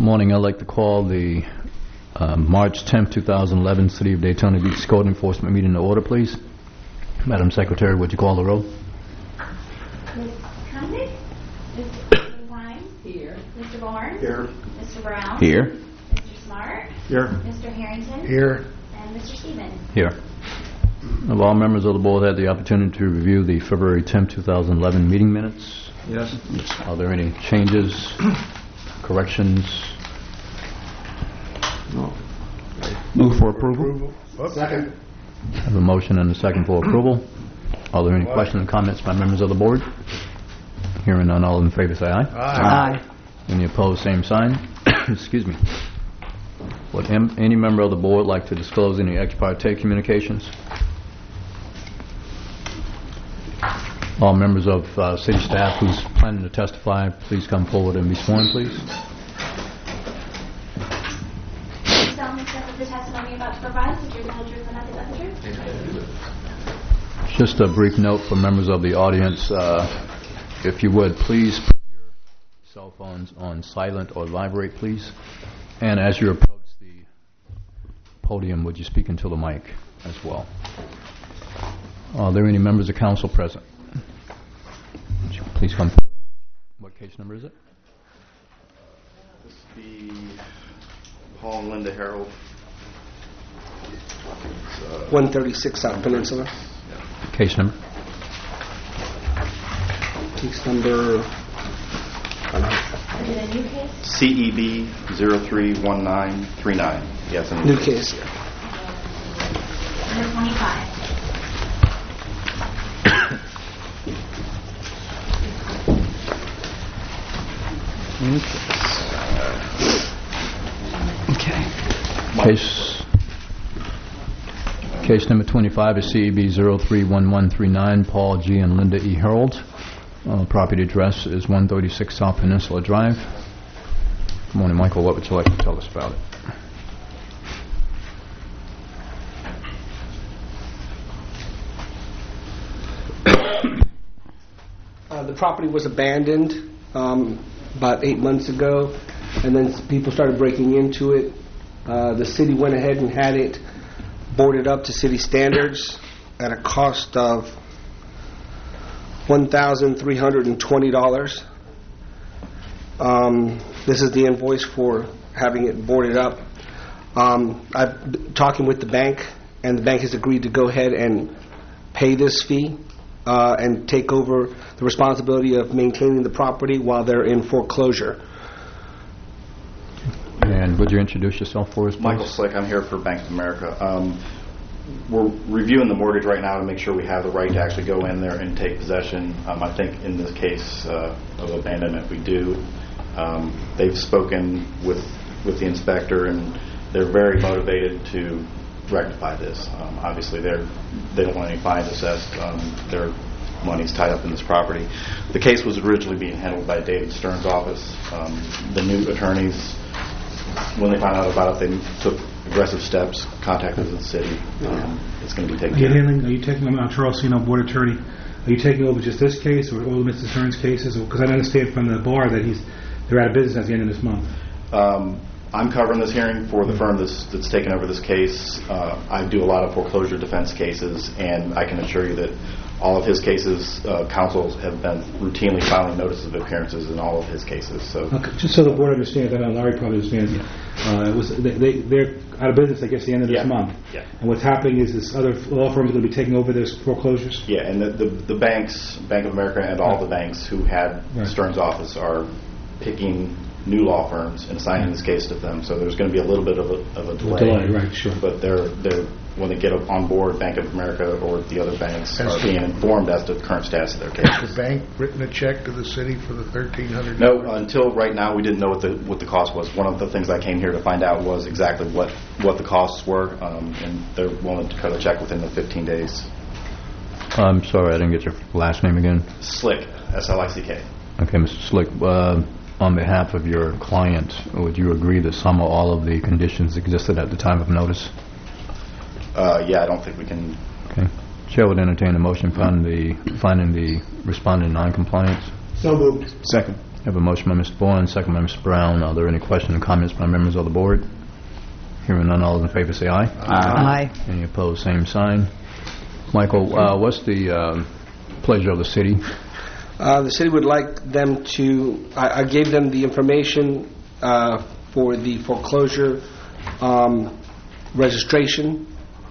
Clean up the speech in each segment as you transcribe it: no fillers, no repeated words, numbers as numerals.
Morning. I'd like to call the March 10th, 2011 City of Daytona Beach Code Enforcement meeting to order, please. Madam Secretary, would you call the roll? Ms. Connick? Mr. Klein? Here. Mr. Bourne? Here. Mr. Brown? Here. Mr. Smart? Here. Mr. Harrington? Here. And Mr. Stevens? Here. Have all members of the board had the opportunity to review the February 10th, 2011 meeting minutes? Yes. Are there any changes, corrections? No. Move for approval. Second. I have a motion and a second for approval. Are there any questions or comments by members of the board? Hearing none, all in favor say aye. Aye. Any opposed, same sign. Excuse me. Would any member of the board like to disclose any ex parte communications? All members of city staff who's planning to testify, please come forward and be sworn, please. Please solemnly swear that the testimony you're about to provide is the truth, the whole truth, and nothing but the truth. Just a brief note for members of the audience. If you would, please put your cell phones on silent or vibrate, please. And as you approach the podium, would you speak into the mic as well? Are there any members of council present? Would you please come forward. What case number is it? This would be Paul and Linda Harold. 136 South Peninsula. Case number? Case number. Is it a new case? CEB 031939. Yes, a New case. Number 25. Okay. Case number 25 is CEB 031139, Paul G. and Linda E. Harold. Property address is 136 South Peninsula Drive. Good morning, Michael. What would you like to tell us about it? The property was abandoned about 8 months ago, and then people started breaking into it. The city went ahead and had it boarded up to city standards at a cost of $1,320. This is the invoice for having it boarded up. I'm talking with the bank, and the bank has agreed to go ahead and pay this fee and take over the responsibility of maintaining the property while they're in foreclosure. And would you introduce yourself for us, please? Michael Slick. I'm here for Bank of America. We're reviewing the mortgage right now to make sure we have the right to actually go in there and take possession. I think in this case of abandonment we do. They've spoken with the inspector, and they're very motivated to rectify this. Obviously they don't want any fines assessed. Their money's tied up in this property. The case was originally being handled by David Stern's office. The new attorneys, when they found out about it, they took aggressive steps, contacted the city. It's going to be taken care of. Are you taking, I'm Charles Sino, board attorney, are you taking over just this case or all of Mr. Stern's cases? Because I understand from the bar that they're out of business at the end of this month. I'm covering this hearing for the firm that's taken over this case. I do a lot of foreclosure defense cases, and I can assure you that all of his cases, counsels have been routinely filing notices of appearances in all of his cases. So, okay, just so the board understands, I know Larry probably understands. They're out of business, I guess, the end of this month. Yeah. And what's happening is this other law firm is going to be taking over their foreclosures. Yeah, and the banks, Bank of America, and all the banks who had Stern's office are picking new law firms and assigning this case to them. So there's going to be a little bit of a delay. Right, sure. But they're when they get on board, Bank of America or the other banks are being informed as to the current status of their cases. Has the bank written a check to the city for the $1,300? No, until right now we didn't know what the cost was. One of the things I came here to find out was exactly what the costs were, and they're willing to cut a check within the 15 days. I'm sorry, I didn't get your last name again. Slick, S-L-I-C-K. Okay, Mr. Slick. On behalf of your client, would you agree that some or all of the conditions existed at the time of notice? Yeah, I don't think we can. Okay. Chair would entertain a motion finding the respondent non-compliance. So moved. Second. Have a motion by Mr. Bourne, second by Mr. Brown. Are there any questions or comments by members of the board? Hearing none, all those in favor say aye. Aye. Any opposed, same sign. Michael, what's the pleasure of the city? The city would like them to, I gave them the information for the foreclosure registration.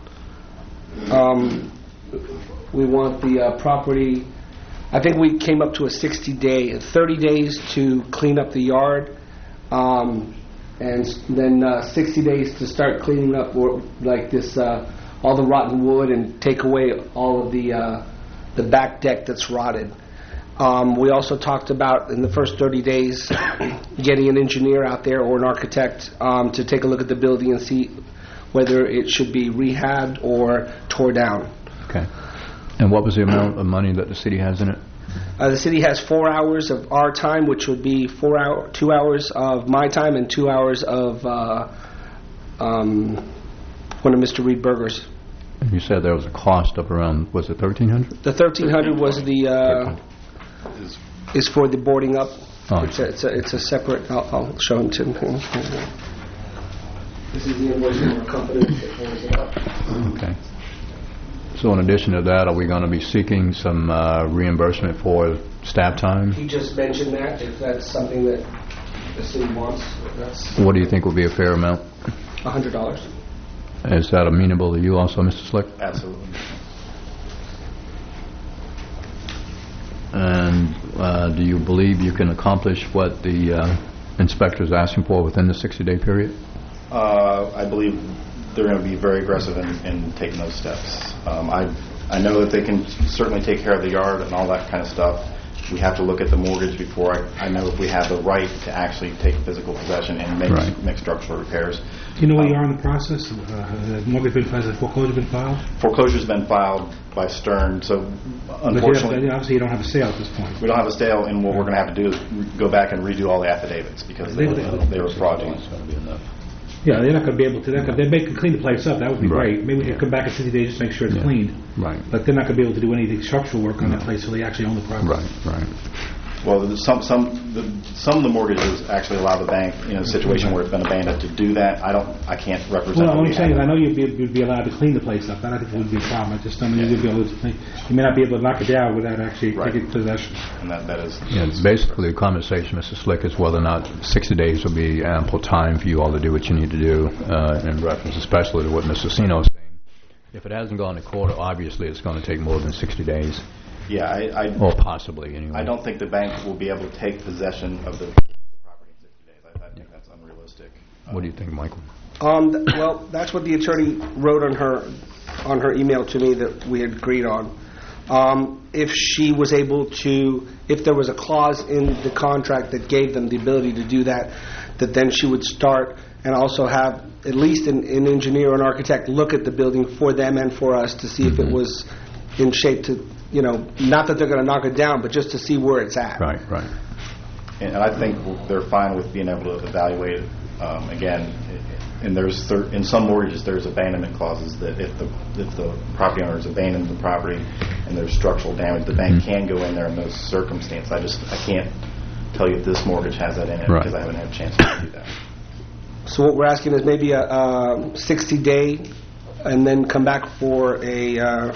We want the property, I think we came up to a 60-day, 30 days to clean up the yard, and then 60 days to start cleaning up like this, all the rotten wood and take away all of the back deck that's rotted. We also talked about in the first 30 days getting an engineer out there or an architect to take a look at the building and see whether it should be rehabbed or tore down. Okay. And what was the amount of money that the city has in it? The city has 4 hours of our time, which would be 2 hours of my time and 2 hours of one of Mr. Reed Berger's. You said there was a cost of around, was it $1,300? The $1,300 was the is for the boarding up. Oh, It's a separate. I'll show him to him. This is the invoice from our company that boards it up. Okay. So in addition to that, are we going to be seeking some reimbursement for staff time? He just mentioned that if that's something that the city wants, that's What do you think would be a fair amount? $100. Is that amenable to you also, Mr. Slick? Absolutely. And do you believe you can accomplish what the inspector is asking for within the 60-day period? I believe they're going to be very aggressive in taking those steps. I know that they can certainly take care of the yard and all that kind of stuff. We have to look at the mortgage before I know if we have the right to actually take physical possession and make structural repairs. Do you know where you are in the process? Has mortgage been filed? Has foreclosure been filed? Foreclosure's been filed by Stern, so unfortunately Obviously, you don't have a sale at this point. we don't have a sale, and what we're going to have to do is go back and redo all the affidavits because they were fraudulent. Yeah, they're not going to be able to. They can clean the place up. That would be Right. great. Maybe we could come back in 60 days just make sure it's Yeah. cleaned. Right. But they're not going to be able to do any structural work on that place until they actually own the property. Right. Well, some of the mortgages actually allow the bank, in a situation where it's been abandoned, to do that. I can't represent. Well, what what we I'm saying is, have. I know you'd be allowed to clean the place up. That I think would be a problem. I just don't know you'd be able to clean. You may not be able to knock it down without actually Right. taking possession. And that is. Yeah, basically, the conversation, Mr. Slick, is whether or not 60 days will be ample time for you all to do what you need to do, in reference especially to what Mr. Sino is saying. If it hasn't gone to court, obviously it's going to take more than 60 days, Yeah, or possibly, anyway. I don't think the bank will be able to take possession of the property in 60 days. I think that's unrealistic. What do you think, Michael? Well, that's what the attorney wrote on her email to me that we had agreed on. If she was able to, if there was a clause in the contract that gave them the ability to do that, that then she would start and also have at least an engineer or an architect look at the building for them and for us to see if it was in shape to, not that they're going to knock it down, but just to see where it's at. Right. And I think they're fine with being able to evaluate it. Again, and in some mortgages there's abandonment clauses that if the property owner has abandoned the property and there's structural damage, the bank can go in there in those circumstances. I can't tell you if this mortgage has that in it because I haven't had a chance to do that. So what we're asking is maybe a 60-day and then come back for a,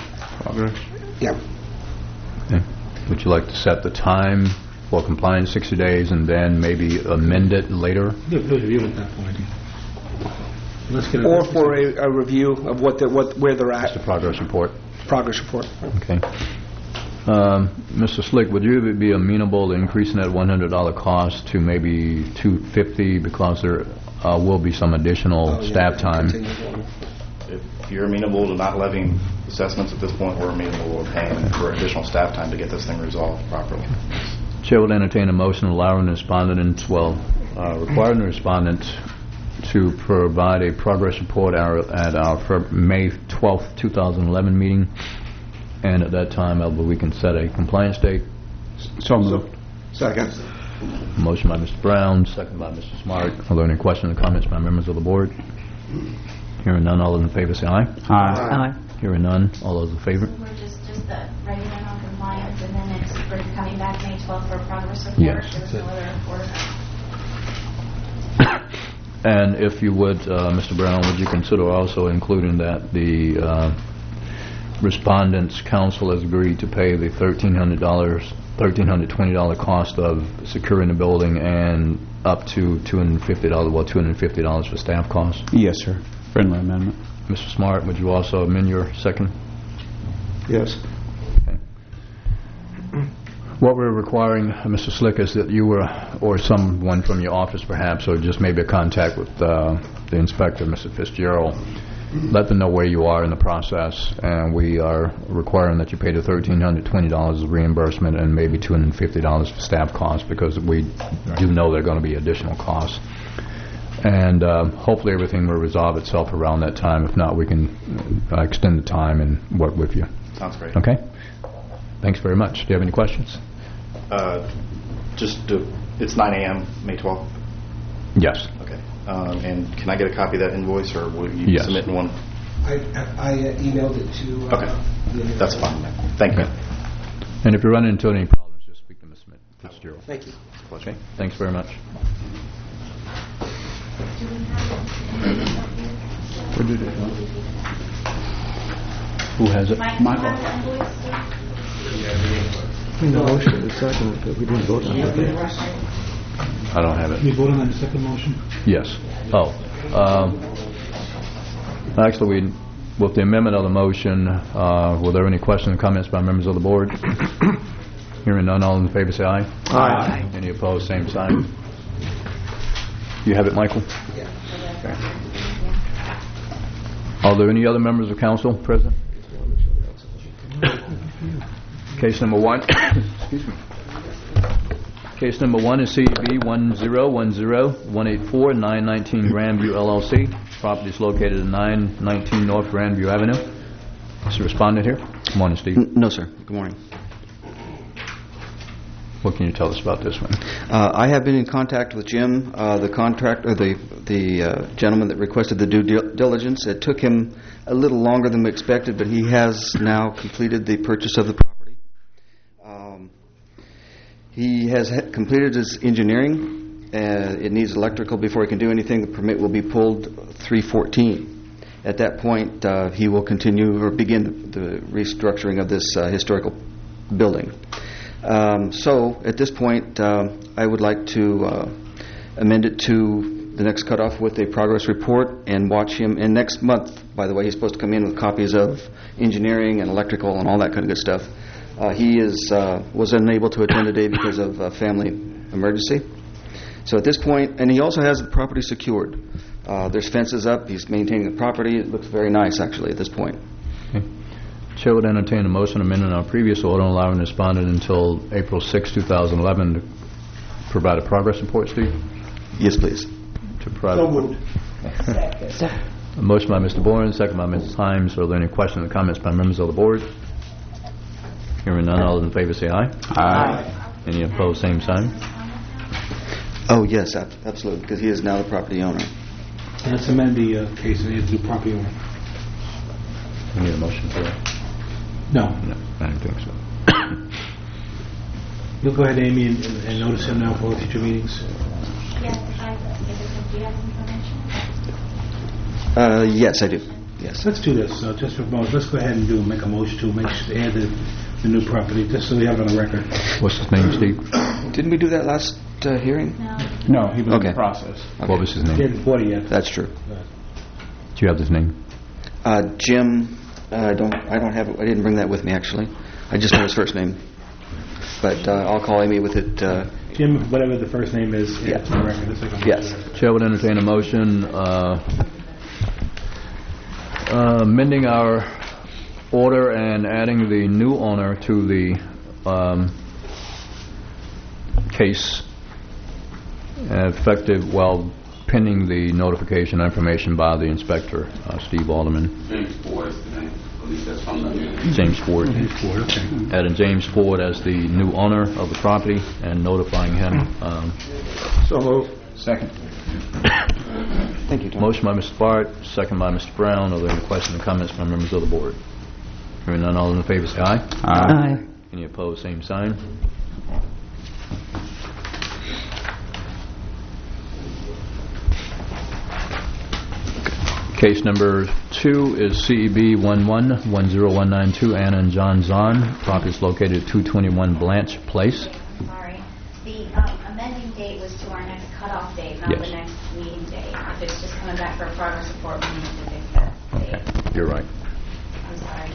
yeah. Okay. Would you like to set the time for compliance 60 days and then maybe amend it later? Yeah, we'll review at that point. Let's get Or for a review of where they're at. The progress report. Progress report. Okay. Mr. Slick, would you be amenable to increasing that $100 cost to maybe $250 because there will be some additional staff time? If you're amenable to not levying assessments at this point, we're amenable to paying for additional staff time to get this thing resolved properly. Chair will entertain a motion allowing the respondent, requiring the respondent to provide a progress report at our May 12th, 2011 meeting, and at that time we can set a compliance date. So moved. Second. Motion by Mr. Brown, second by Mr. Smart. Are there any questions or comments by members of the board? Hearing none, all those in favor say aye. Aye. Hearing none, all those in favor? We're just the regular non-compliance, and then it's for coming back May 12th for a progress report. Yes. There was no other order. And if you would, Mr. Brown, would you consider also including that the respondent's counsel has agreed to pay the $1,320 cost of securing the building and up to $250 for staff costs? Yes, sir. Friendly amendment. Mr. Smart, would you also amend your second? Yes. Okay. What we're requiring, Mr. Slick, is that you or someone from your office perhaps, or just maybe a contact with the inspector, Mr. Fitzgerald, let them know where you are in the process, and we are requiring that you pay the $1,320 of reimbursement and maybe $250 for staff costs, because we do know there are going to be additional costs. And hopefully everything will resolve itself around that time. If not, we can extend the time and work with you. Sounds great. Okay? Thanks very much. Do you have any questions? It's 9 a.m. May 12th? Yes. Okay. And can I get a copy of that invoice, or will you Yes. submit one? I emailed it to... Okay. That's fine. Thank you. And if you run into any problems, just speak to Ms. Fitzgerald. Thank you. Okay? Thanks very much. Who has it? Mike, Michael. do you have the invoice, sir? In the motion, the second, but we didn't vote on it. I don't have it. We voted on the second motion? Yes. Oh. Actually, with the amendment of the motion, were there any questions or comments by members of the board? Hearing none, all in favor say aye. Aye. Any opposed, same sign. You have it, Michael? Yeah. Okay. Are there any other members of council present? Case number one. Excuse me. Case number one is CB 1010184 919 Grandview LLC. Property is located at 919 North Grandview Avenue. Is the respondent here? Good morning, Steve. No, sir. Good morning. What can you tell us about this one? I have been in contact with Jim, the gentleman that requested the due diligence. It took him a little longer than we expected, but he has now completed the purchase of the property. He has completed his engineering. It needs electrical before he can do anything. The permit will be pulled 3/14. At that point, he will continue or begin the restructuring of this historical building. So, at this point, I would like to amend it to the next cutoff with a progress report and watch him. And next month, by the way, he's supposed to come in with copies of engineering and electrical and all that kind of good stuff. He was unable to attend today because of a family emergency. So at this point, and he also has the property secured. There's fences up. He's maintaining the property. It looks very nice, actually, at this point. Okay. Chair would entertain a motion amending our previous order allowing the respondent until April 6, 2011 to provide a progress report, Steve? Yes, please. To provide a motion by Mr. Bourne, second by Mrs. Himes. Are there any questions or comments by members of the board? Hearing none, all in favor say aye. Aye. Any opposed, same sign. Oh, yes, absolutely, because he is now the property owner. Let's amend the case and add the property owner. We need a motion for that. No. No, I don't think so. You'll go ahead, Amy, and notice him now for future meetings. Yes, do you have information? Yes, I do. Yes. Let's do this. Just for most, let's go ahead and make a motion to add the new property, just so we have it on the record. What's his name, Steve? Didn't we do that last hearing? No. No, he was in Okay. the process. Okay. What was his He name? hasn't bought it yet. That's true. Do you have his name? Jim, I don't have it. I didn't bring that with me, actually. I just know his first name. But I'll call Amy with it. Jim, whatever the first name is, Yeah. it's on the record. It's like a Yes. Chair would entertain a motion amending our order and adding the new owner to the case effective, pending the notification information by the inspector, Steve Alderman. James Ford is the name. At least that's from the James Ford. Okay. Adding James Ford as the new owner of the property and notifying him. So moved. second. Thank you, Tom. Motion by Mr. Bart, second by Mr. Brown. Are there any questions or comments from members of the board? Hearing none, all in favor say aye. Aye. Any opposed, same sign. Case number 2 is CEB 11-10192, Anna and John Zahn. Property is located at 221 Blanche Place. Sorry. The amending date was to our next cutoff date, not Yes. the next meeting date. If it's just coming back for progress report, we need to fix that date. You're right. I'm sorry.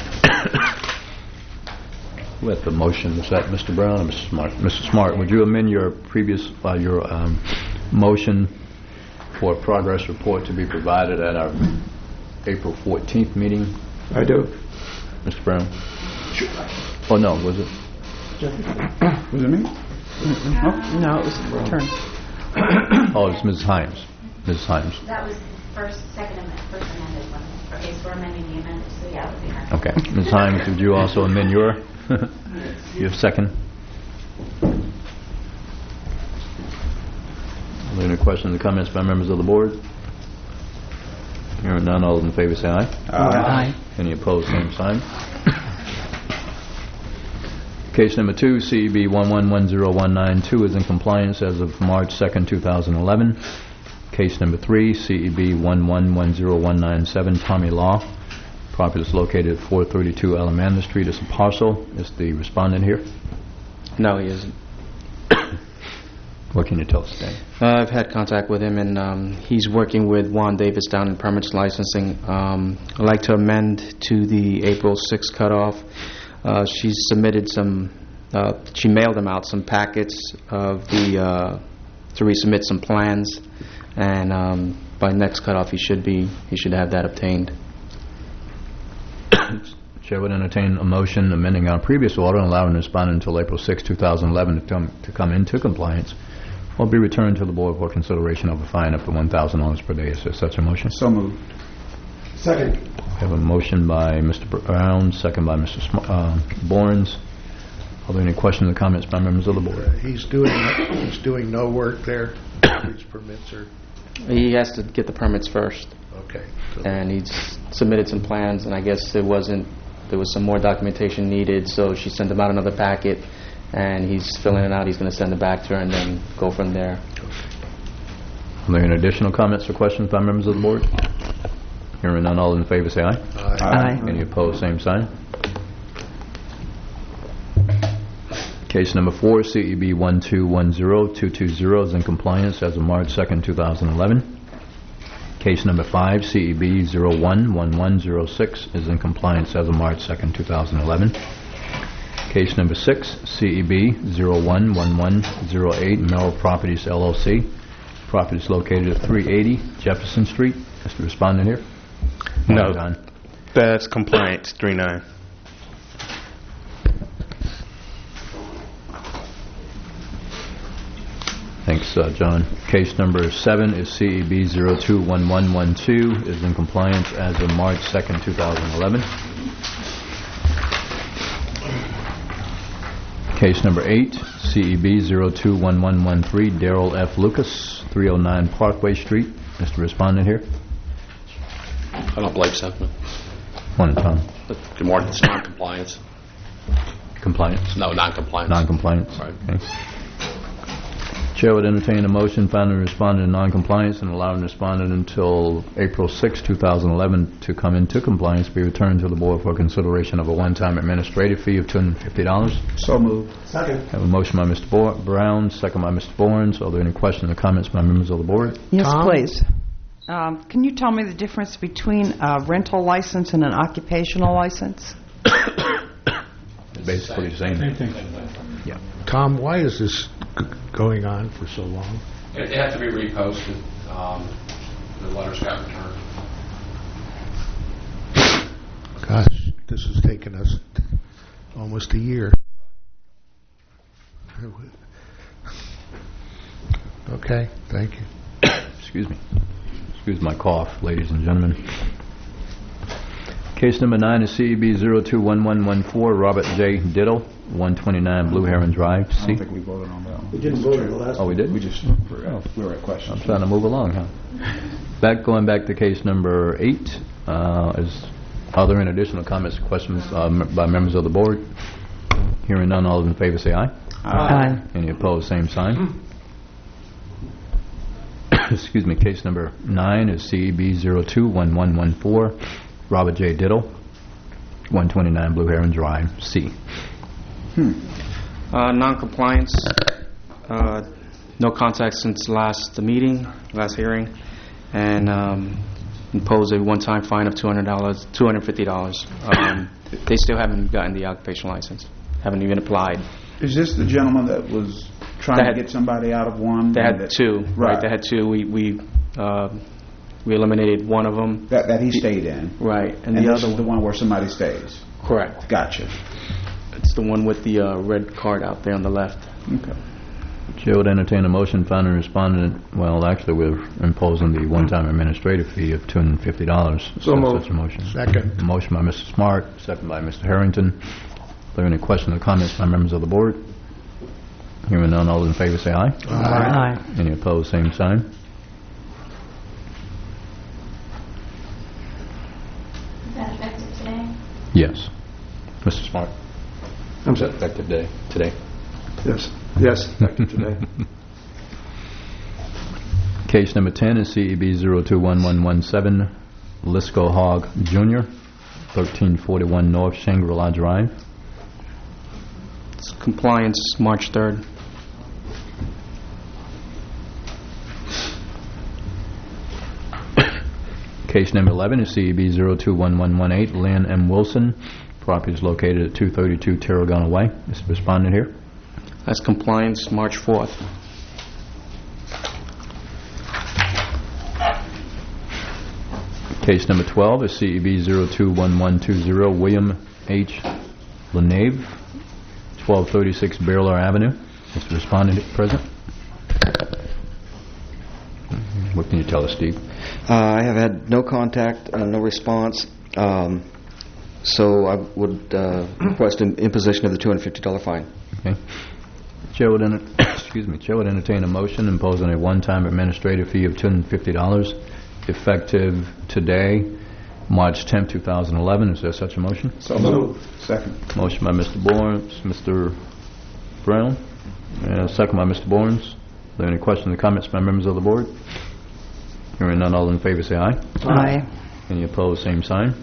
With the motion, was that Mr. Brown or Mr. Smart? Mr. Smart, would you amend your previous, motion for a progress report to be provided at our April 14th meeting? I do. Mr. Brown? Oh, no, was it? Was it me? No, it was the turn. Oh, it's Mrs. Himes. Mrs. Himes. That was first amended one. Okay, so we're amending the amended, so yeah, it would be her. Okay. Ms. Himes, would you also amend your second? Are there any questions or comments by members of the board? Hearing none, all those in favor say aye. Aye. Any opposed, same sign. Case number 2, CEB 11-10192 is in compliance as of March 2nd, 2011. Case number 3, CEB 11-10197, Tommy Law. Property is located at 432 Alamanda Street. It's a parcel. Is the respondent here? No, he isn't. What can you tell us today? I've had contact with him, and he's working with Juan Davis down in permits licensing. I'd like to amend to the April 6th cutoff. She's submitted some, she mailed him out some packets of the, to resubmit some plans, and by next cutoff he should have that obtained. Chair would entertain a motion amending our previous order and allowing the respondent until April 6, 2011 to come into compliance or be returned to the board for consideration of a fine up to $1,000 per day. Is there such a motion? So moved. Second. We have a motion by Mr. Brown, second by Mr. Borns. Are there any questions or comments by members of the board? He's doing no work there. His permits are He has to get the permits first, okay. and he's submitted some plans, and I guess there was some more documentation needed, so she sent him out another packet, and he's filling it out. He's going to send it back to her and then go from there. Are there any additional comments or questions by members of the board? Hearing none, all in favor say aye. Aye. Any opposed, same sign. Case number 4, CEB 1210-220 is in compliance as of March 2nd, 2011. Case number 5, CEB 011106 is in compliance as of March 2nd, 2011. Case number 6, CEB 011108, Merrill Properties LLC. Property is located at 380 Jefferson Street. Is the respondent here? No, John. that's compliance, 39. Thanks, John. Case number 7 is CEB 021112, is in compliance as of March 2nd, 2011. Case number 8, CEB 021113, Darrell F. Lucas, 309 Parkway Street. Mr. Respondent here? I don't believe so. Morning, Tom. Good morning. It's non-compliance. Compliance? No, non-compliance. Non-compliance. Right. Okay. Chair would entertain a motion finding the respondent in non-compliance and allowing the respondent until April 6, 2011 to come into compliance, be returned to the board for consideration of a one-time administrative fee of $250. So moved. Second. Have a motion by Mr. Brown, second by Mr. Borns. Are there any questions or comments by members of the board? Yes, Tom? please. Can you tell me the difference between a rental license and an occupational license? Basically the same. Same thing. Yeah. Tom, why is this going on for so long? They have to be reposted. The letters got returned. Gosh, this has taken us almost a year. Okay, thank you. Excuse me. Excuse my cough, ladies and gentlemen. Case number 9 is CEB 021114, Robert J. Diddle, 129 Blue Heron Drive. I don't think we voted on that one. We didn't vote on the last Oh, we did? We just, we were at questions. I'm trying to move along, huh? Going back to case number 8, are there any additional comments or questions by members of the board? Hearing none, all those in favor say aye. Aye. Any opposed, same sign. Excuse me. Case number 9 is CEB 021114, Robert J. Diddle, 129 Blue Heron Drive, C. Non-compliance, no contact since last hearing, and impose a one-time fine of $250. They still haven't gotten the occupation license, haven't even applied. Is this the gentleman that was trying to get somebody out of one? They had two, right? They had two. We eliminated one of them. That he stayed in. Right, And the this other is the one where somebody stays. Correct. Gotcha. It's the one with the red card out there on the left. Okay. Chair would entertain a motion finding respondent, well, actually, we're imposing the one-time administrative fee of $250. So moved. Such a motion. Second. Motion by Mr. Smart, second by Mr. Harrington. Are there any questions or comments by members of the board? Hearing none, all those in favor say aye. Aye. Any opposed, same sign. Is that effective today? Yes. Mr. Smart. I'm Is that sorry. effective today? Yes. Yes. Effective today. Case number 10 is CEB 021117, Lisco Hogg Jr., 1341 North Shangri-La Drive. It's compliance March 3rd. Case number 11 is CEB 021118, Lynn M. Wilson. Property is located at 232 Tarragona Way. Is the respondent here? That's compliance March 4th. Case number 12 is CEB 021120, William H. Lenave, 1236 Bearlaw Avenue. Is the respondent present? What can you tell us, Steve? I have had no contact, no response, so I would request an imposition of the $250 fine. Okay. Chair would Chair would entertain a motion imposing a one-time administrative fee of $250 effective today, March 10, 2011. Is there such a motion? So moved. Second. Motion by Mr. Bournes, Mr. Brown, and second by Mr. Bournes. Are there any questions or comments by members of the board? Hearing none, all in favor say aye. Aye. Any opposed, same sign.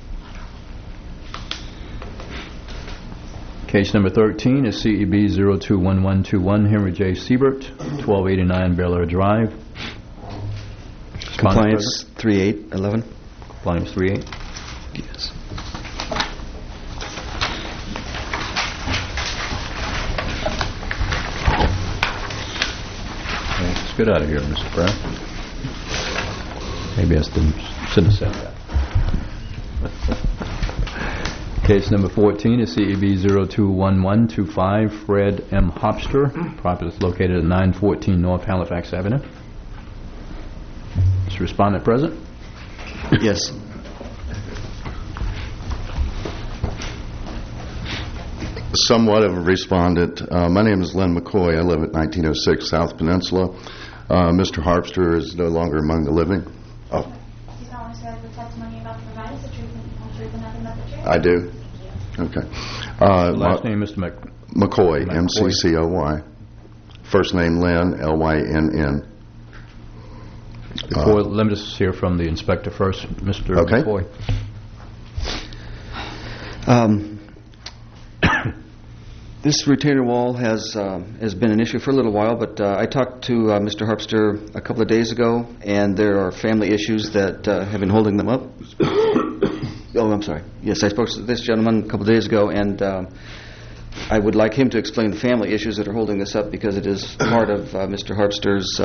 Case number 13 is CEB 021121, Henry J. Siebert, 1289 Bel Air Drive. Compliance 3811. Compliance 38. Yes. Okay, let's get out of here, Mr. Brown. Maybe I shouldn't have said that. Case number 14 is CEB 021125, Fred M. Hopster. Property is located at 914 North Halifax Avenue. Is respondent present? Yes. Somewhat of a respondent. My name is Len McCoy. I live at 1906 South Peninsula. Mr. Harpster is no longer among the living. Oh, Do you solemnly swear that the testimony about to provide is the truth and the whole truth and nothing but the truth? I do. Okay. Last name, Mr. McCoy, M-C-C-O-Y. First name Lynn, L-Y-N-N. Before, let me just hear from the inspector first, Mr. Okay. McCoy. This retainer wall has been an issue for a little while, but I talked to Mr. Harpster a couple of days ago, and there are family issues that have been holding them up. Oh, I'm sorry. Yes, I spoke to this gentleman a couple of days ago, and I would like him to explain the family issues that are holding this up, because it is part of Mr. Harpster's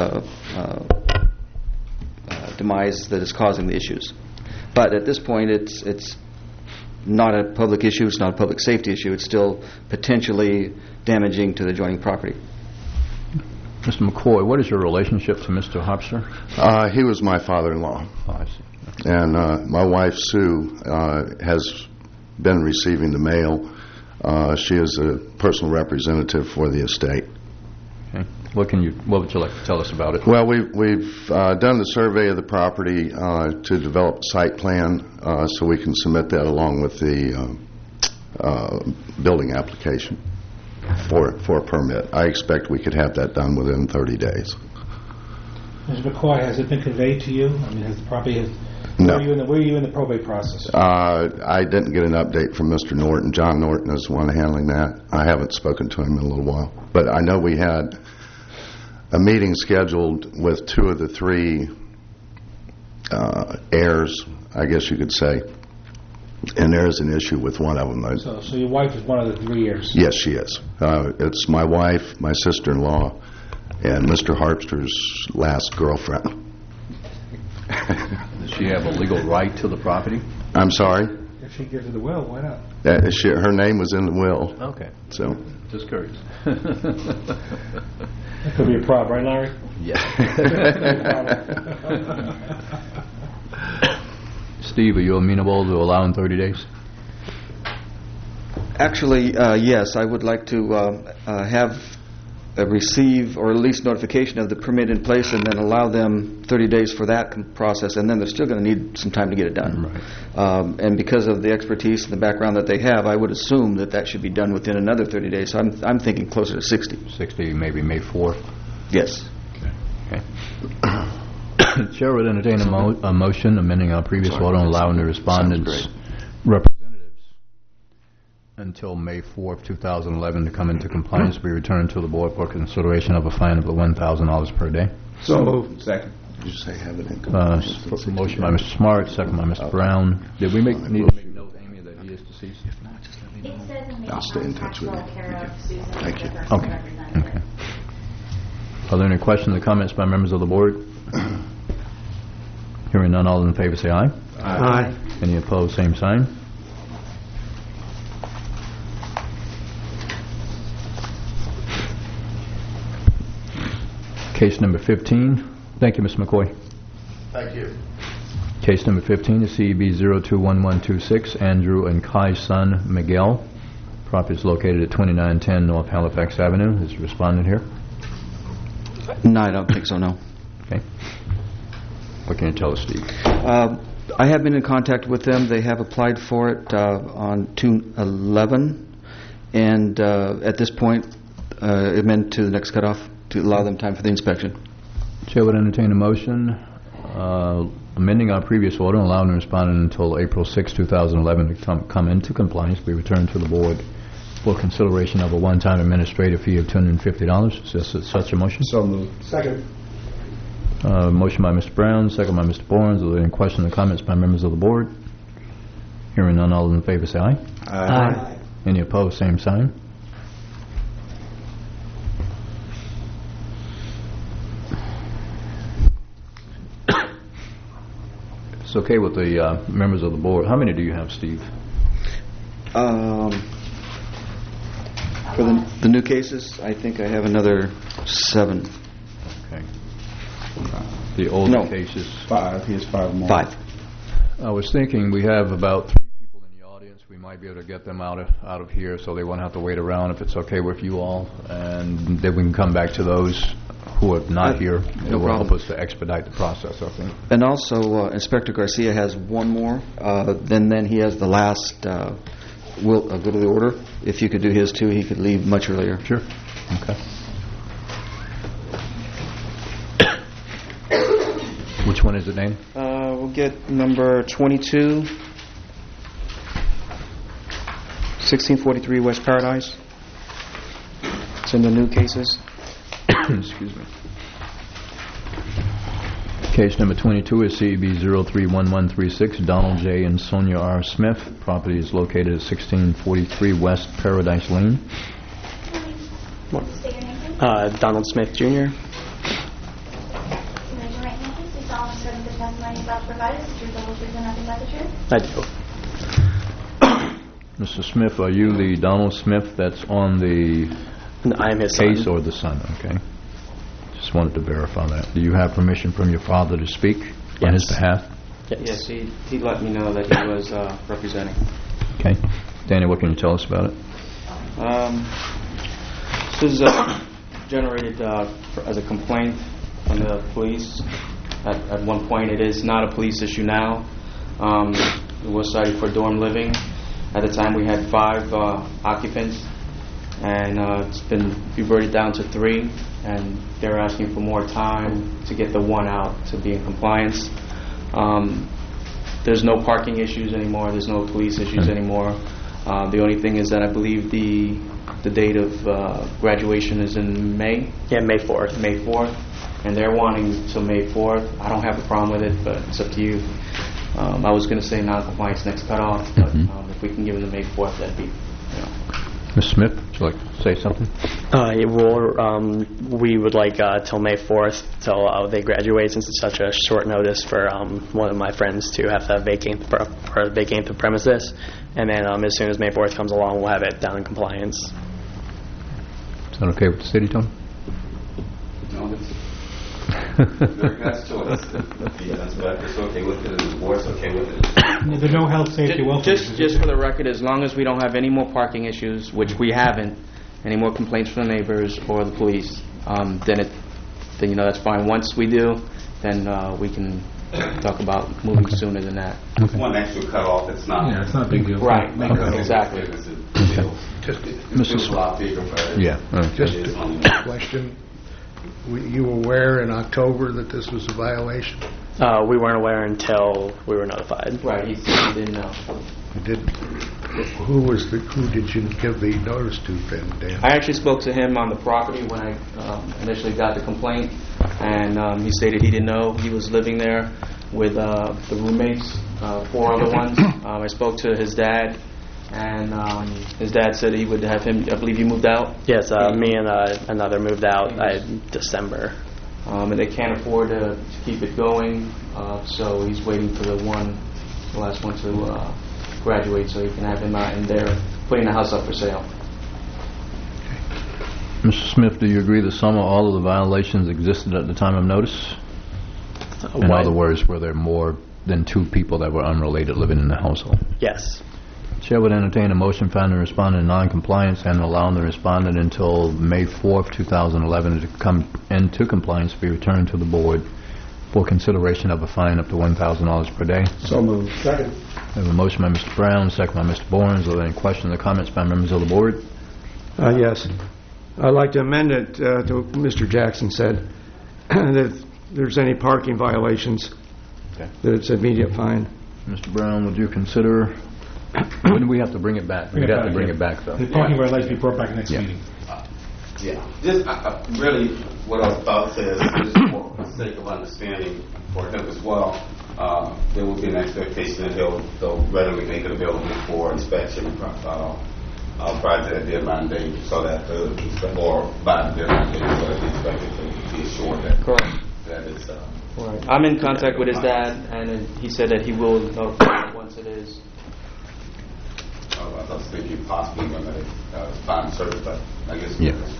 demise that is causing the issues. But at this point, it's not a public issue, it's not a public safety issue, it's still potentially damaging to the adjoining property. Mr. McCoy, what is your relationship to Mr. Hopster? He was my father-in-law. Oh, I see. And my wife, Sue, has been receiving the mail. She is a personal representative for the estate. Okay. What would you like to tell us about it? Well, we've done the survey of the property to develop a site plan so we can submit that along with the building application. for a permit. I expect we could have that done within 30 days. Mr. McCoy, has it been conveyed to you? I mean, has the property... No. Where are you in the probate process? I didn't get an update from Mr. Norton. John Norton is the one handling that. I haven't spoken to him in a little while. But I know we had a meeting scheduled with 2 of the 3 heirs, I guess you could say. And there is an issue with one of them. So your wife is one of the 3 heirs? Yes, she is. It's my wife, my sister-in-law, and Mr. Harpster's last girlfriend. Does she have a legal right to the property? I'm sorry? If she gives her the will, why not? Her name was in the will. Okay. So. Just curious. That could be a problem, right, Larry? Yeah. Steve, are you amenable to allowing 30 days? Actually, yes. I would like to receive or at least notification of the permit in place and then allow them 30 days for that process, and then they're still going to need some time to get it done. Right. And because of the expertise and the background that they have, I would assume that should be done within another 30 days. So I'm thinking closer to 60. 60, maybe May 4th? Yes. Okay. Chair would entertain a motion amending our previous order and allowing the respondents' representatives until May 4th, 2011 to come into compliance. Be returned to the board for consideration of a fine of $1,000 per day. So second. Did you say have it in Motion by Mr. Smart, second by Mr. Brown. Did we need to make note, Amy, that he is deceased? It says in the I'll stay in touch with you. care of Susan, Thank you. the person Okay. representing Okay. Are there any questions or comments by members of the board? Hearing none, all in favor say aye. Aye. Any opposed, same sign. Case number 15. Thank you, Mr. McCoy. Thank you. Case number 15 is CEB 021126, Andrew and Kai's son, Miguel. Property is located at 2910 North Halifax Avenue. Is the respondent here? No, I don't think so, no. Okay. What can you tell us, Steve? I have been in contact with them. They have applied for it on 2/11, and at this point, amend to the next cutoff to allow them time for the inspection. Chair would entertain a motion amending our previous order and allowing the respondent until April 6, 2011 to come into compliance. Be returned to the board for consideration of a one-time administrative fee of $250. Is this such a motion? So moved. Second. Motion by Mr. Brown, second by Mr. Barnes. Are there any questions or comments by members of the board? Hearing none, all in favor say aye. Aye. Any opposed, same sign. It's okay with the members of the board. How many do you have, Steve? For the new cases, I think I have another 7. Okay. The older No. cases? 5. He has 5 more. 5. I was thinking we have about 3 people in the audience. We might be able to get them out of here so they won't have to wait around, if it's okay with you all. And then we can come back to those who are not here. It will help us to expedite the process, I think. And also, Inspector Garcia has one more. Then he has the last will go to the order. If you could do his too, he could leave much earlier. Sure. Okay. Which one is it, Dane? We'll get number 22, 1643 West Paradise. It's in the new cases. Excuse me. Case number 22 is CEB 031136, Donald J. and Sonia R. Smith. Property is located at 1643 West Paradise Lane. State your name, please. Donald Smith, Jr. Raise your right hand, please. You solemnly swear that the testimony you're about to provide is the truth, the whole truth, and nothing but the truth? I do. Mr. Smith, are you the Donald Smith that's on the I am his case son. or the son? Okay. Just wanted to verify that. Do you have permission from your father to speak on his behalf? Yes, he let me know that he was representing. Okay. Danny, what can you tell us about it? This is generated as a complaint from the police. At one point, it is not a police issue now. It was cited for dorm living. At the time, we had 5 occupants, and it's been reverted down to 3, and they're asking for more time to get the 1 out to be in compliance. There's no parking issues anymore. There's no police issues anymore. The only thing is that I believe the date of graduation is in May. Yeah, May 4th. May 4th, and they're wanting till May 4th. I don't have a problem with it, but it's up to you. I was going to say non-compliance next cutoff, but if we can give them the May 4th, that'd be, Ms. Smith, would you like to say something? We would like till May 4th, till they graduate, since it's such a short notice for one of my friends to have to vacate the premises. And then as soon as May 4th comes along, we'll have it down in compliance. Is that okay with the city, Tony? No, that's choice. It's okay with it, the board's okay with it. There's no health, safety, welfare. Just for the record, as long as we don't have any more parking issues, which we haven't, any more complaints from the neighbors or the police, then that's fine. Once we do, then we can talk about moving sooner than that. It's one extra cutoff. It's not. Yeah, it's not a big deal. Right. Exactly. Just It's a lot bigger, but just a question. You were aware in October that this was a violation? We weren't aware until we were notified. Right, he didn't know. You didn't. Who did you give the notice to then, Dan? I actually spoke to him on the property when I initially got the complaint, and he stated he didn't know. He was living there with the roommates, 4 other ones. I spoke to his dad, and his dad said he would have him, I believe you moved out? Yes, me and another moved out in December. And they can't afford to keep it going, so he's waiting for the last one to graduate so he can have him out, and they're putting the house up for sale. Mr. Smith, do you agree that some or all of the violations existed at the time of notice? In other words, were there more than 2 people that were unrelated living in the household? Yes. Chair would entertain a motion finding the respondent in non-compliance and allowing the respondent until May 4th, 2011 to come into compliance be returned to the board for consideration of a fine up to $1,000 per day. So moved. Second. We have a motion by Mr. Brown, second by Mr. Borns. Are there any questions or comments by members of the board? Yes. I'd like to amend it to what Mr. Jackson said, that if there's any parking violations, that it's immediate fine. Mr. Brown, would you consider... When do we have to bring it back? We have to bring it back, though. The parking violation be brought back next meeting. Just really, what I was about to say is, just for the sake of understanding for him as well, there will be an expectation that they'll readily make it available for inspection prior to that deadline date, so that or by the deadline date, so that the inspector can be assured that it's. Right. I'm in contact with his dad, and he said that he will notify once it is. I was thinking possibly when they find service, but I guess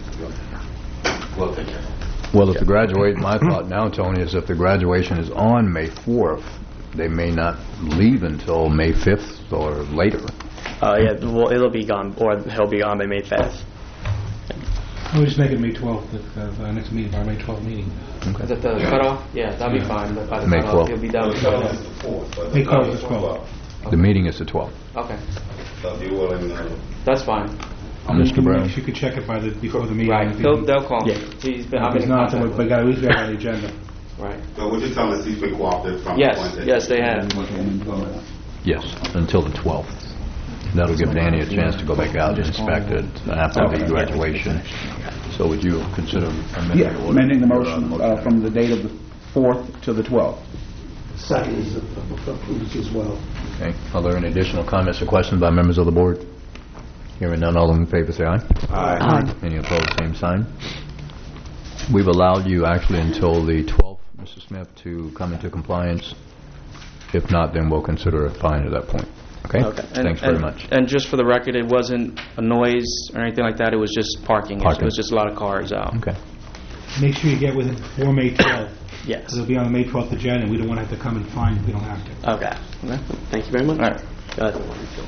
we'll take care of it. Well, if the graduation, my thought now, Tony, is if the graduation is on May 4th, they may not leave until May 5th or later. Well, it'll be gone, or he'll be gone by May 5th. We'll just make it May 12th, the next meeting, our May 12th meeting. Okay. Is that the cutoff? Yeah, that'll be fine. But by the May cutoff, 12th. it'll be down to The cutoff is the 4th. May 12th is 12th. The meeting is the 12th. Okay. So if you're willing to... That's fine. Mr. Brown. You could check it before the meeting. Right. They'll call. Yeah. I've been in not, contact with we got at least on the agenda. Right. So would you tell us he's been cooperative from Yes. the point that... Yes, they have. Yes, until the 12th. That'll give Danny a chance to go back out and inspect it after the graduation. So would you consider amending the motion from the date of the 4th to the 12th? Second is approved as well. Okay. Are there any additional comments or questions by members of the board? Hearing none, all in favor say aye. Aye. Any opposed, same sign. We've allowed you actually until the 12th, Mr. Smith, to come into compliance. If not, then we'll consider a fine at that point. Okay? Thanks very much. And just for the record, it wasn't a noise or anything like that. It was just parking. It was just a lot of cars out. Okay. Make sure you get with it before May 12th. Yes. Because it'll be on the May 12th agenda, and we don't want to have to come and fine if we don't have to. Okay. Thank you very much. All right. Go ahead.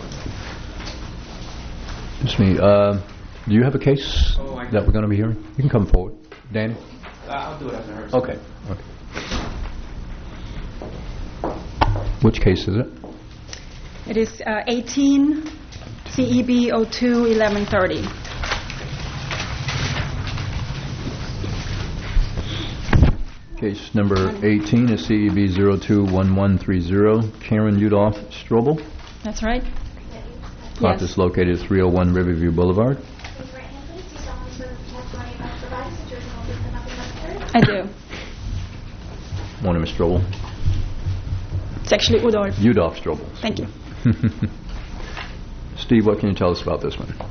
Excuse me. Do you have a case that we're going to be hearing? You can come forward. Danny? I'll do it after her. Okay. Which case is it? It is 18 CEB 02 1130. Case number 18 is CEB 021130, Karen Udoff Strobel. That's right. Plot is located at 301 Riverview Boulevard. Raise your right hand, please. Do you solemnly swear that the testimony you're about to provide is the truth and whole truth and nothing but the truth? I do. Morning, Ms. Strobel. It's actually Udolf. Udoff Strobel. Thank you. Steve, what can you tell us about this one?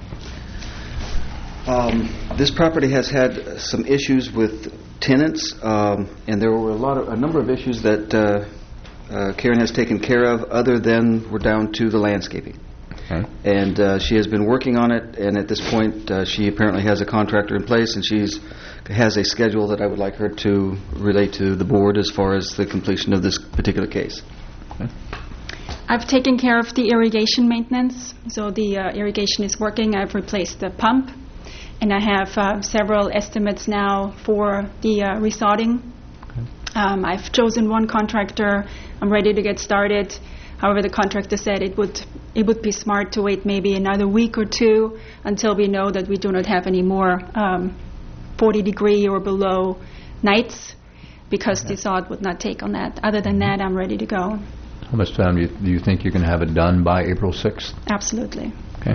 This property has had some issues with tenants, and there were a number of issues that Karen has taken care of. Other than we're down to the landscaping, and she has been working on it. And at this point, she apparently has a contractor in place, and has a schedule that I would like her to relate to the board as far as the completion of this particular case. I've taken care of the irrigation maintenance, so the irrigation is working. I've replaced the pump, and I have several estimates now for the resodding. I've chosen one contractor. I'm ready to get started. However, the contractor said it would be smart to wait maybe another week or two until we know that we do not have any more 40-degree or below nights, because the sod would not take on that. Other than that, I'm ready to go. How much time do you think you can have it done by April 6th? Absolutely. Okay.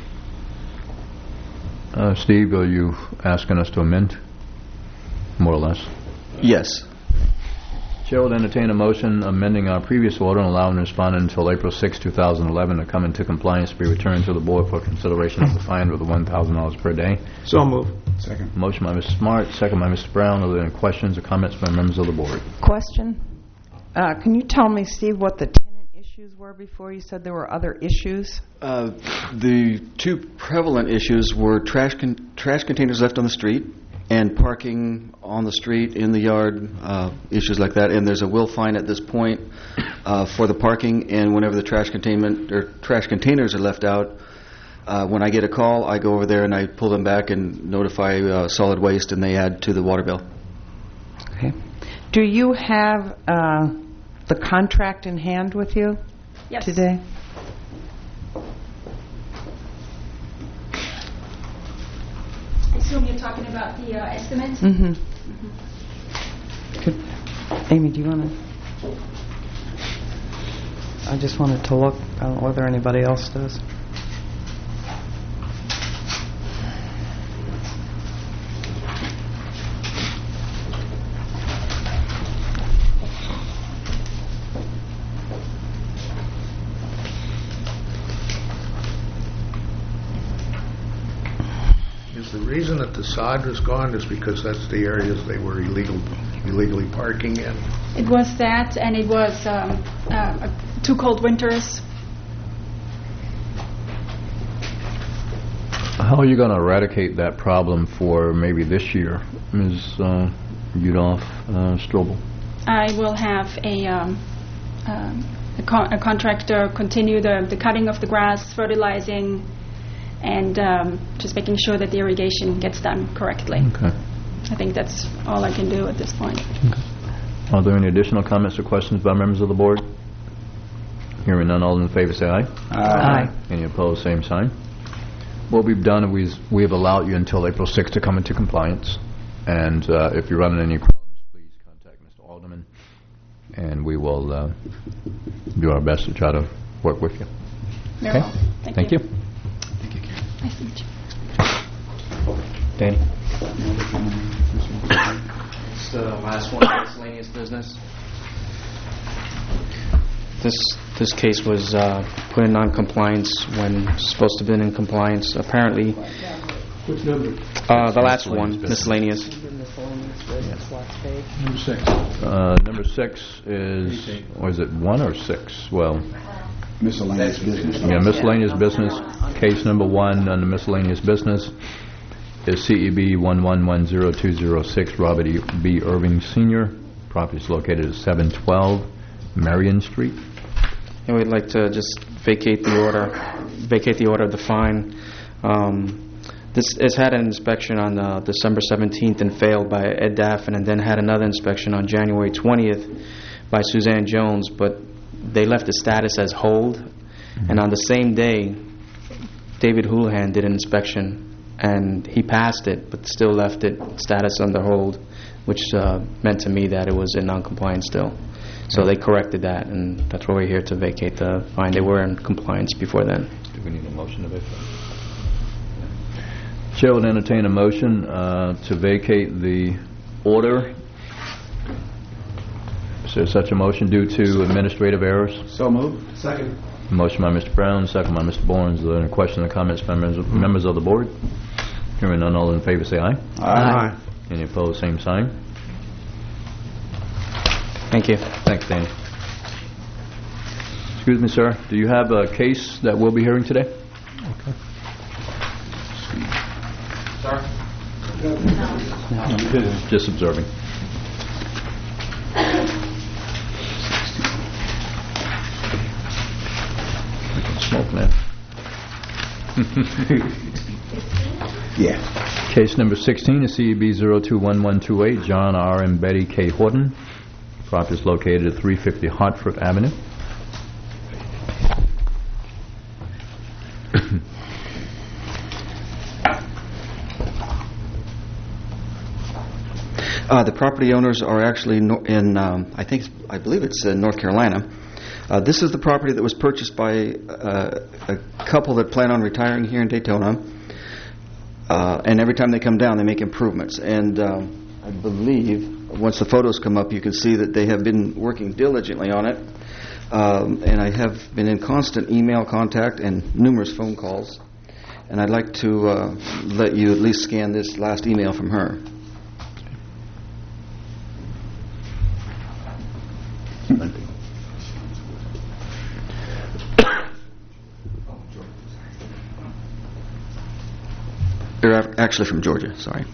Steve, are you asking us to amend? More or less. Yes. Chair will entertain a motion amending our previous order and allowing the respondent until April 6, 2011 to come into compliance to be returned to the board for consideration of the fine with the $1,000 per day. So move. Second. Motion by Mr. Smart, second by Mr. Brown. Are there any questions or comments by members of the board? Question. Can you tell me, Steve, what the tenant issues were before? You said there were other issues. The two prevalent issues were trash containers left on the street and parking on the street, in the yard, issues like that. And there's a will fine at this point for the parking. And whenever the trash containers are left out, when I get a call, I go over there and I pull them back and notify solid waste, and they add to the water bill. Okay. Do you have the contract in hand with you today? I assume you're talking about the estimate? Mm-hmm. Amy, do you want to? I just wanted to look. I don't know whether anybody else does. The reason that the sod was gone is because that's the areas they were illegally parking in. It was that, and it was 2 cold winters. How are you going to eradicate that problem for maybe this year, Ms. Udoff Strobel? I will have a contractor continue the cutting of the grass, fertilizing, and just making sure that the irrigation gets done correctly. Okay. I think that's all I can do at this point. Okay. Are there any additional comments or questions by members of the board? Hearing none, all in favor say aye. Aye. Any opposed, same sign. What we've done is we've allowed you until April 6th to come into compliance. And if you're running any problems, please contact Mr. Alderman, and we will do our best to try to work with you. Very well. Thank you. Nice to meet you. Danny. It's the last one, miscellaneous business. This case was put in non-compliance when it's supposed to have been in compliance. Apparently, Which number? the last one, miscellaneous. Number 6. Number 6 is, or is it 1 or 6? Well, Miscellaneous business. yeah, miscellaneous business. Case number 1 on the miscellaneous business is CEB 1110206, Robert B. Irving Sr. Property is located at 712 Marion Street. And we'd like to just vacate the order of the fine. This has had an inspection on December 17th and failed by Ed Daffin, and then had another inspection on January 20th by Suzanne Jones, but they left the status as hold. And on the same day, David Houlihan did an inspection, and he passed it, but still left it status under hold. which meant to me that it was in non-compliance still. So they corrected that, and that's why we're here to vacate the fine. They were in compliance before then. Do we need a motion to vacate? Chair will entertain a motion to vacate the order. Is there such a motion due to administrative errors? So moved. Second. Motion by Mr. Brown, second by Mr. Borns. Are there any questions or comments by members of the board? Hearing none, all in favor say aye. Aye. Any opposed, same sign. Thank you. Thanks, Danny. Excuse me, sir. Do you have a case that we'll be hearing today? Okay. Sir? Just observing. We can smoke now. Yeah. Case number 16 is CEB 021128, John R. and Betty K. Horton. Property is located at 350 Hartford Avenue. The property owners are actually in, I believe it's in North Carolina. This is the property that was purchased by a couple that plan on retiring here in Daytona. And every time they come down, they make improvements. And I believe once the photos come up, you can see that they have been working diligently on it. And I have been in constant email contact and numerous phone calls. And I'd like to let you at least scan this last email from her. They're actually from Georgia, sorry.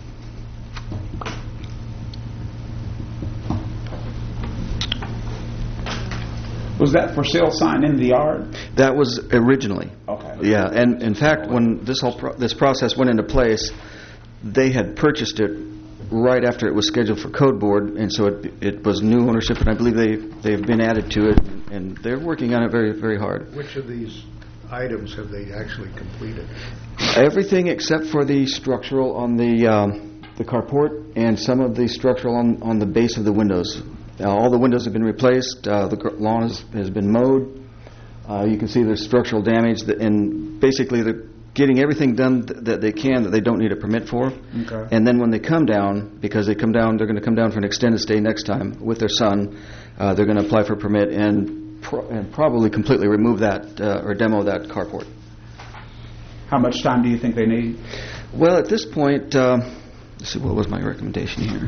Was that for sale sign in the yard? That was originally. Okay. Yeah, and in fact, when this process went into place, they had purchased it right after it was scheduled for Code Board, and so it was new ownership, and I believe they've been added to it, and they're working on it very, very hard. Which of these items have they actually completed? Everything except for the structural on the carport and some of the structural on the base of the windows. All the windows have been replaced. The lawn has been mowed. You can see there's structural damage, and basically they're getting everything done that they can that they don't need a permit for. Okay. And then when they come down, because they're going to come down for an extended stay next time with their son, they're going to apply for a permit and probably completely remove that or demo that carport. How much time do you think they need? Well, at this point, let's see, what was my recommendation here?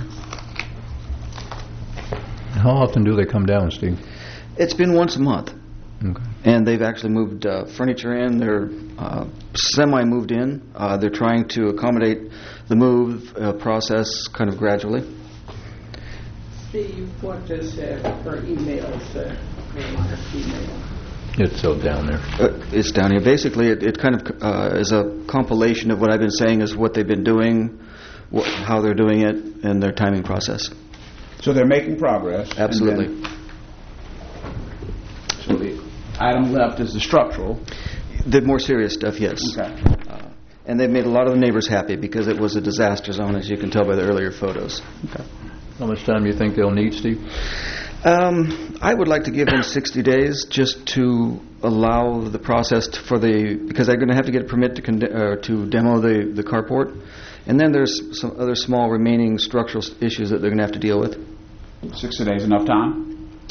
How often do they come down, Steve? It's been once a month. Okay. And they've actually moved furniture in. They're semi-moved in. They're trying to accommodate the move process kind of gradually. Steve, what does her email say? It's still down there. It's down here. Basically, it kind of is a compilation of what I've been saying is what they've been doing, how they're doing it, and their timing process. So they're making progress. Absolutely. So the item left is the structural. The more serious stuff, yes. Okay. And they've made a lot of the neighbors happy because it was a disaster zone, as you can tell by the earlier photos. Okay. How much time do you think they'll need, Steve? I would like to give them 60 days just to allow the process because they're going to have to get a permit to demo the carport. And then there's some other small remaining structural issues that they're going to have to deal with. 60 days enough time?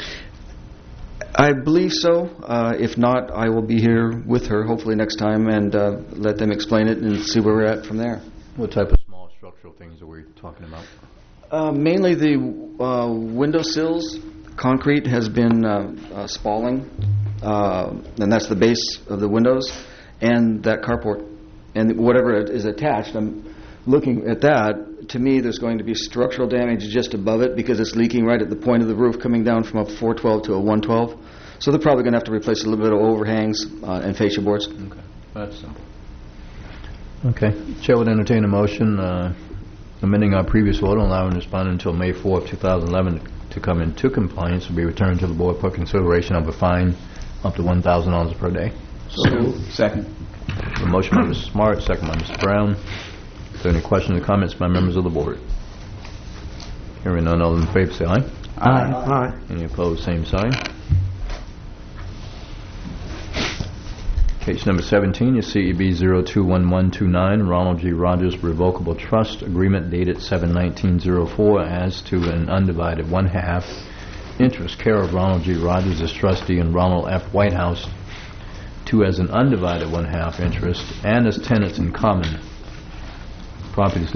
I believe so. If not, I will be here with her hopefully next time and let them explain it and see where we're at from there. What type of small structural things are we talking about? Mainly the window sills. Concrete has been spalling, and that's the base of the windows, and that carport. And whatever is attached, I'm looking at that. To me, there's going to be structural damage just above it because it's leaking right at the point of the roof coming down from a 412 to a 112. So they're probably going to have to replace a little bit of overhangs and fascia boards. Okay, that's simple. Okay, Chair would entertain a motion amending our previous order, allowing the respondent until May 4th, 2011 to come into compliance and be returned to the board for consideration of a fine up to $1,000 per day. So second. A motion by Mr. Smart, second by Mr. Brown. Are there any questions or comments by members of the board? Hearing none, all in favor say aye. Aye. Any opposed, same sign. Case number 17 is CEB 021129, Ronald G. Rogers Revocable Trust Agreement dated 7/19/04 as to an undivided one-half interest care of Ronald G. Rogers as trustee and Ronald F. Whitehouse to as an undivided one-half interest and as tenants in common. Properties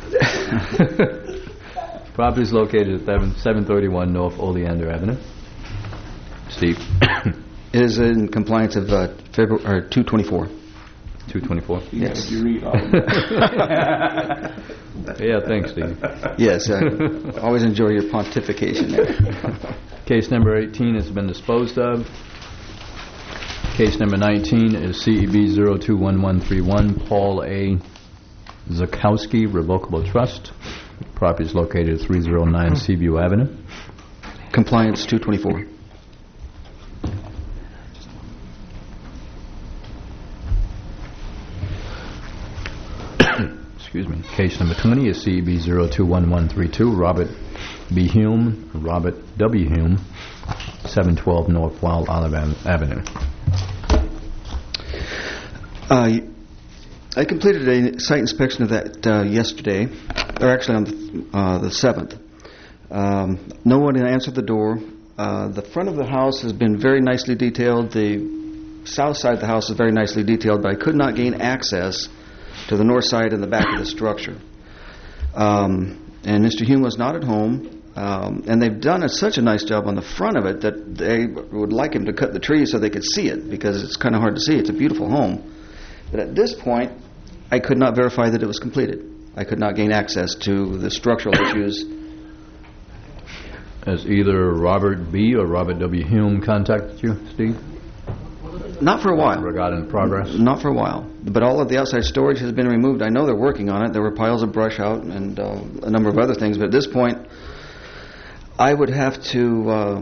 located at 731 North Oleander Avenue. Steve. It is in compliance of February 2/24. 2/24? Yes. You read all Yeah, thanks, Steve. Yes, I always enjoy your pontification there. Case number 18 has been disposed of. Case number 19 is CEB 021131, Paul A. Zakowski Revocable Trust. Property is located at 309 Seaview Avenue. Compliance 2/24. Excuse me. Case number 20 is CEB 021132, Robert B. Hume, Robert W. Hume, 712 North Wild Olive Avenue. I completed a site inspection of that yesterday, or actually on the 7th. No one answered the door. The front of the house has been very nicely detailed. The south side of the house is very nicely detailed, but I could not gain access to the north side and the back of the structure. And Mr. Hume was not at home, and they've done such a nice job on the front of it that they would like him to cut the trees so they could see it, because it's kind of hard to see. It's a beautiful home. But at this point, I could not verify that it was completed. I could not gain access to the structural issues. Has either Robert B. or Robert W. Hume contacted you, Steve? Not for a while. Regarding progress? Not for a while. But all of the outside storage has been removed. I know they're working on it. There were piles of brush out and a number of other things. But at this point, I would have to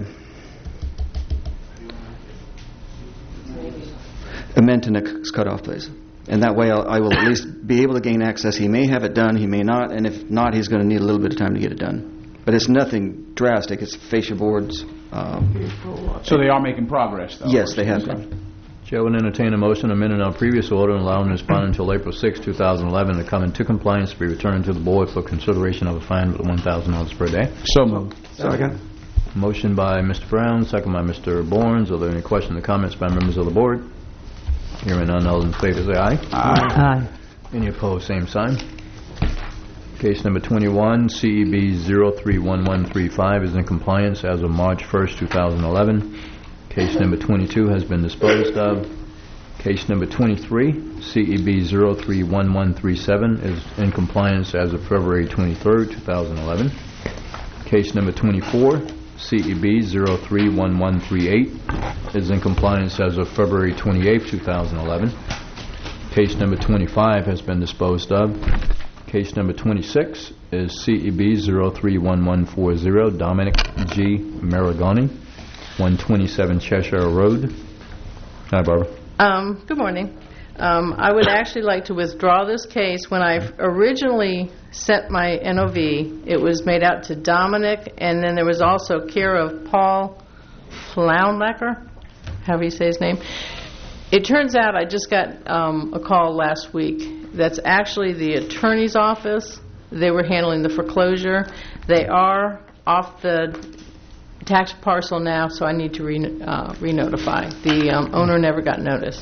amend to next cutoff, please. And that way I will at least be able to gain access. He may have it done, he may not, and if not, he's going to need a little bit of time to get it done. But it's nothing drastic. It's fascia boards. So they are making progress, though? Yes, they have been. Chair will entertain a motion amending our previous order and allowing the respondent until April 6, 2011 to come into compliance to be returned to the board for consideration of a fine of $1,000 per day. So moved. Second. Motion by Mr. Brown, second by Mr. Bournes. Are there any questions or comments by members of the board? Hearing none, all in favor say aye. Aye. Any opposed, same sign. Case number 21, CEB 031135 is in compliance as of March 1st, 2011. Case number 22 has been disposed of. Case number 23, CEB 031137 is in compliance as of February 23rd, 2011. Case number 24, CEB 031138 is in compliance as of February 28th, 2011. Case number 25 has been disposed of. Case number 26 is CEB 031140, Dominic G. Maragoni, 127 Cheshire Road. Hi, Barbara. Good morning. I would actually like to withdraw this case. When I originally sent my NOV, it was made out to Dominic, and then there was also care of Paul Flaunbacher, however you say his name. It turns out I just got a call last week. That's actually the attorney's office. They were handling the foreclosure. They are off the tax parcel now, so I need to re-notify. The owner never got notice.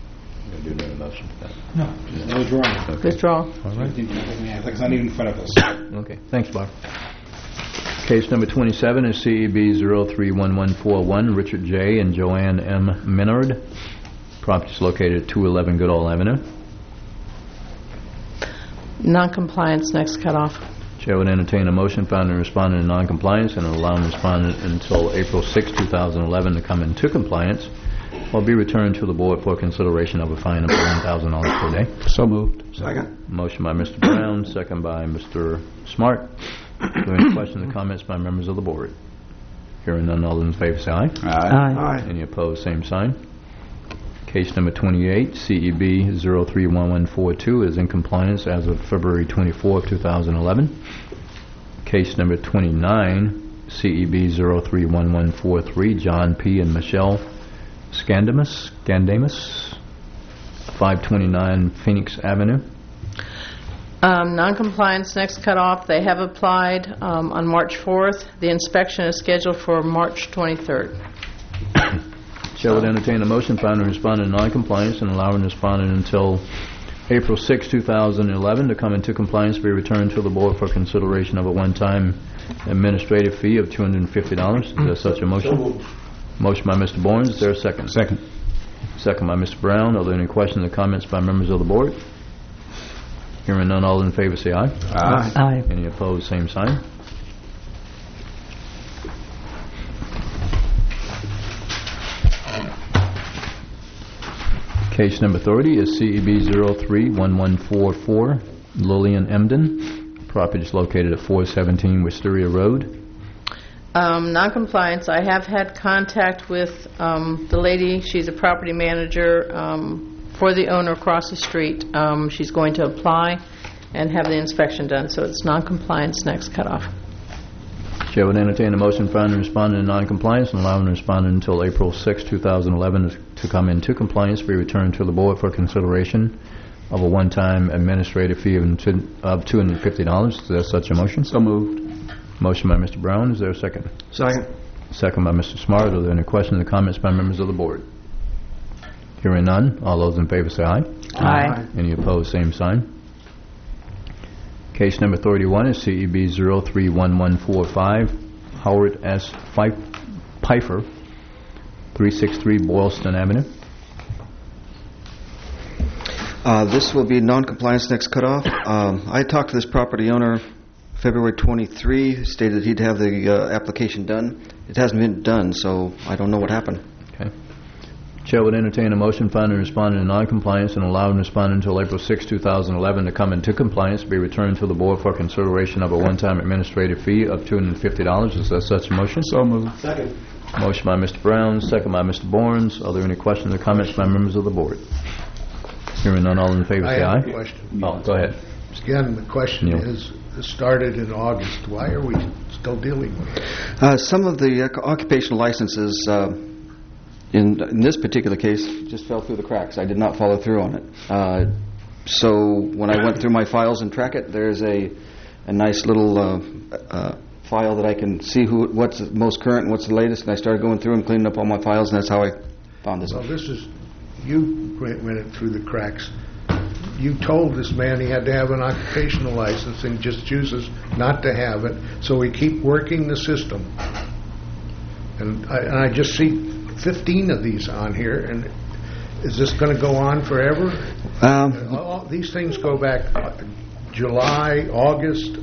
No, withdrawal. Okay. Withdrawal. All right. It's not even in front of us. Okay. Thanks, Bob. Case number 27 is CEB 031141, Richard J. and Joanne M. Minard. Property is located at 211 Goodall Avenue. Non-compliance, next cutoff. Chair would entertain a motion finding the respondent in non-compliance and allowing the respondent until April 6, 2011 to come into compliance or be returned to the board for consideration of a fine of $1,000 per day. So moved. Second. Motion by Mr. Brown, second by Mr. Smart. Are there any questions or comments by members of the board? Hearing none, all in favor say aye. Aye. Any opposed, same sign. Case number 28, CEB 031142 is in compliance as of February 24, 2011. Case number 29, CEB 031143, John P. and Michelle Scandamus, 529 Phoenix Avenue. Non-compliance next cutoff. They have applied on March 4th. The inspection is scheduled for March 23rd. Chair would entertain a motion finding respondent in non-compliance and allowing respondent until April 6, 2011 to come into compliance, be returned to the board for consideration of a one-time administrative fee of $250. Is there such a motion? Motion by Mr. Bourne. Is there a second? Second. Second by Mr. Brown. Are there any questions or comments by members of the board? Hearing none, all in favor say aye. Aye. Aye. Any opposed, same sign. Case number 30 is CEB 031144, Lillian Emden. Property is located at 417 Wisteria Road. Non-compliance. I have had contact with the lady. She's a property manager for the owner across the street. She's going to apply and have the inspection done. So it's non-compliance next cutoff. Chair would entertain a motion finding respondent in non-compliance and allowing the respondent until April 6, 2011 to come into compliance, be returned to the board for consideration of a one-time administrative fee of $250. Is there such a motion? So moved. Motion by Mr. Brown. Is there a second? Second. Second by Mr. Smart. Are there any questions or comments by members of the board? Hearing none, all those in favor say aye. Aye. Any opposed, same sign. Case number 31 is CEB 031145, Howard S. Pfeiffer, 363 Boylston Avenue. This will be non-compliance next cutoff. I talked to this property owner February 23, stated he'd have the application done. It hasn't been done, so I don't know what happened. Okay. Chair would entertain a motion finding respondent in non-compliance and allowing respondent until April 6, 2011 to come into compliance, be returned to the board for consideration of a one-time administrative fee of $250. Is there such a motion? So moved. Second. Motion by Mr. Brown, second by Mr. Bourne. Are there any questions or comments by members of the board? Hearing none, all in favor say aye. I have a question. Oh, go ahead. Again, the question is, this started in August. Why are we still dealing with it? Some of the occupational licenses in this particular case just fell through the cracks. I did not follow through on it. So when I went through my files and track it, there's a nice little file that I can see what's the most current and what's the latest, and I started going through and cleaning up all my files, and that's how I found this. Well, you went it through the cracks. You told this man he had to have an occupational license and just chooses not to have it, so we keep working the system. And I just see 15 of these on here, and is this going to go on forever? These things go back July, August.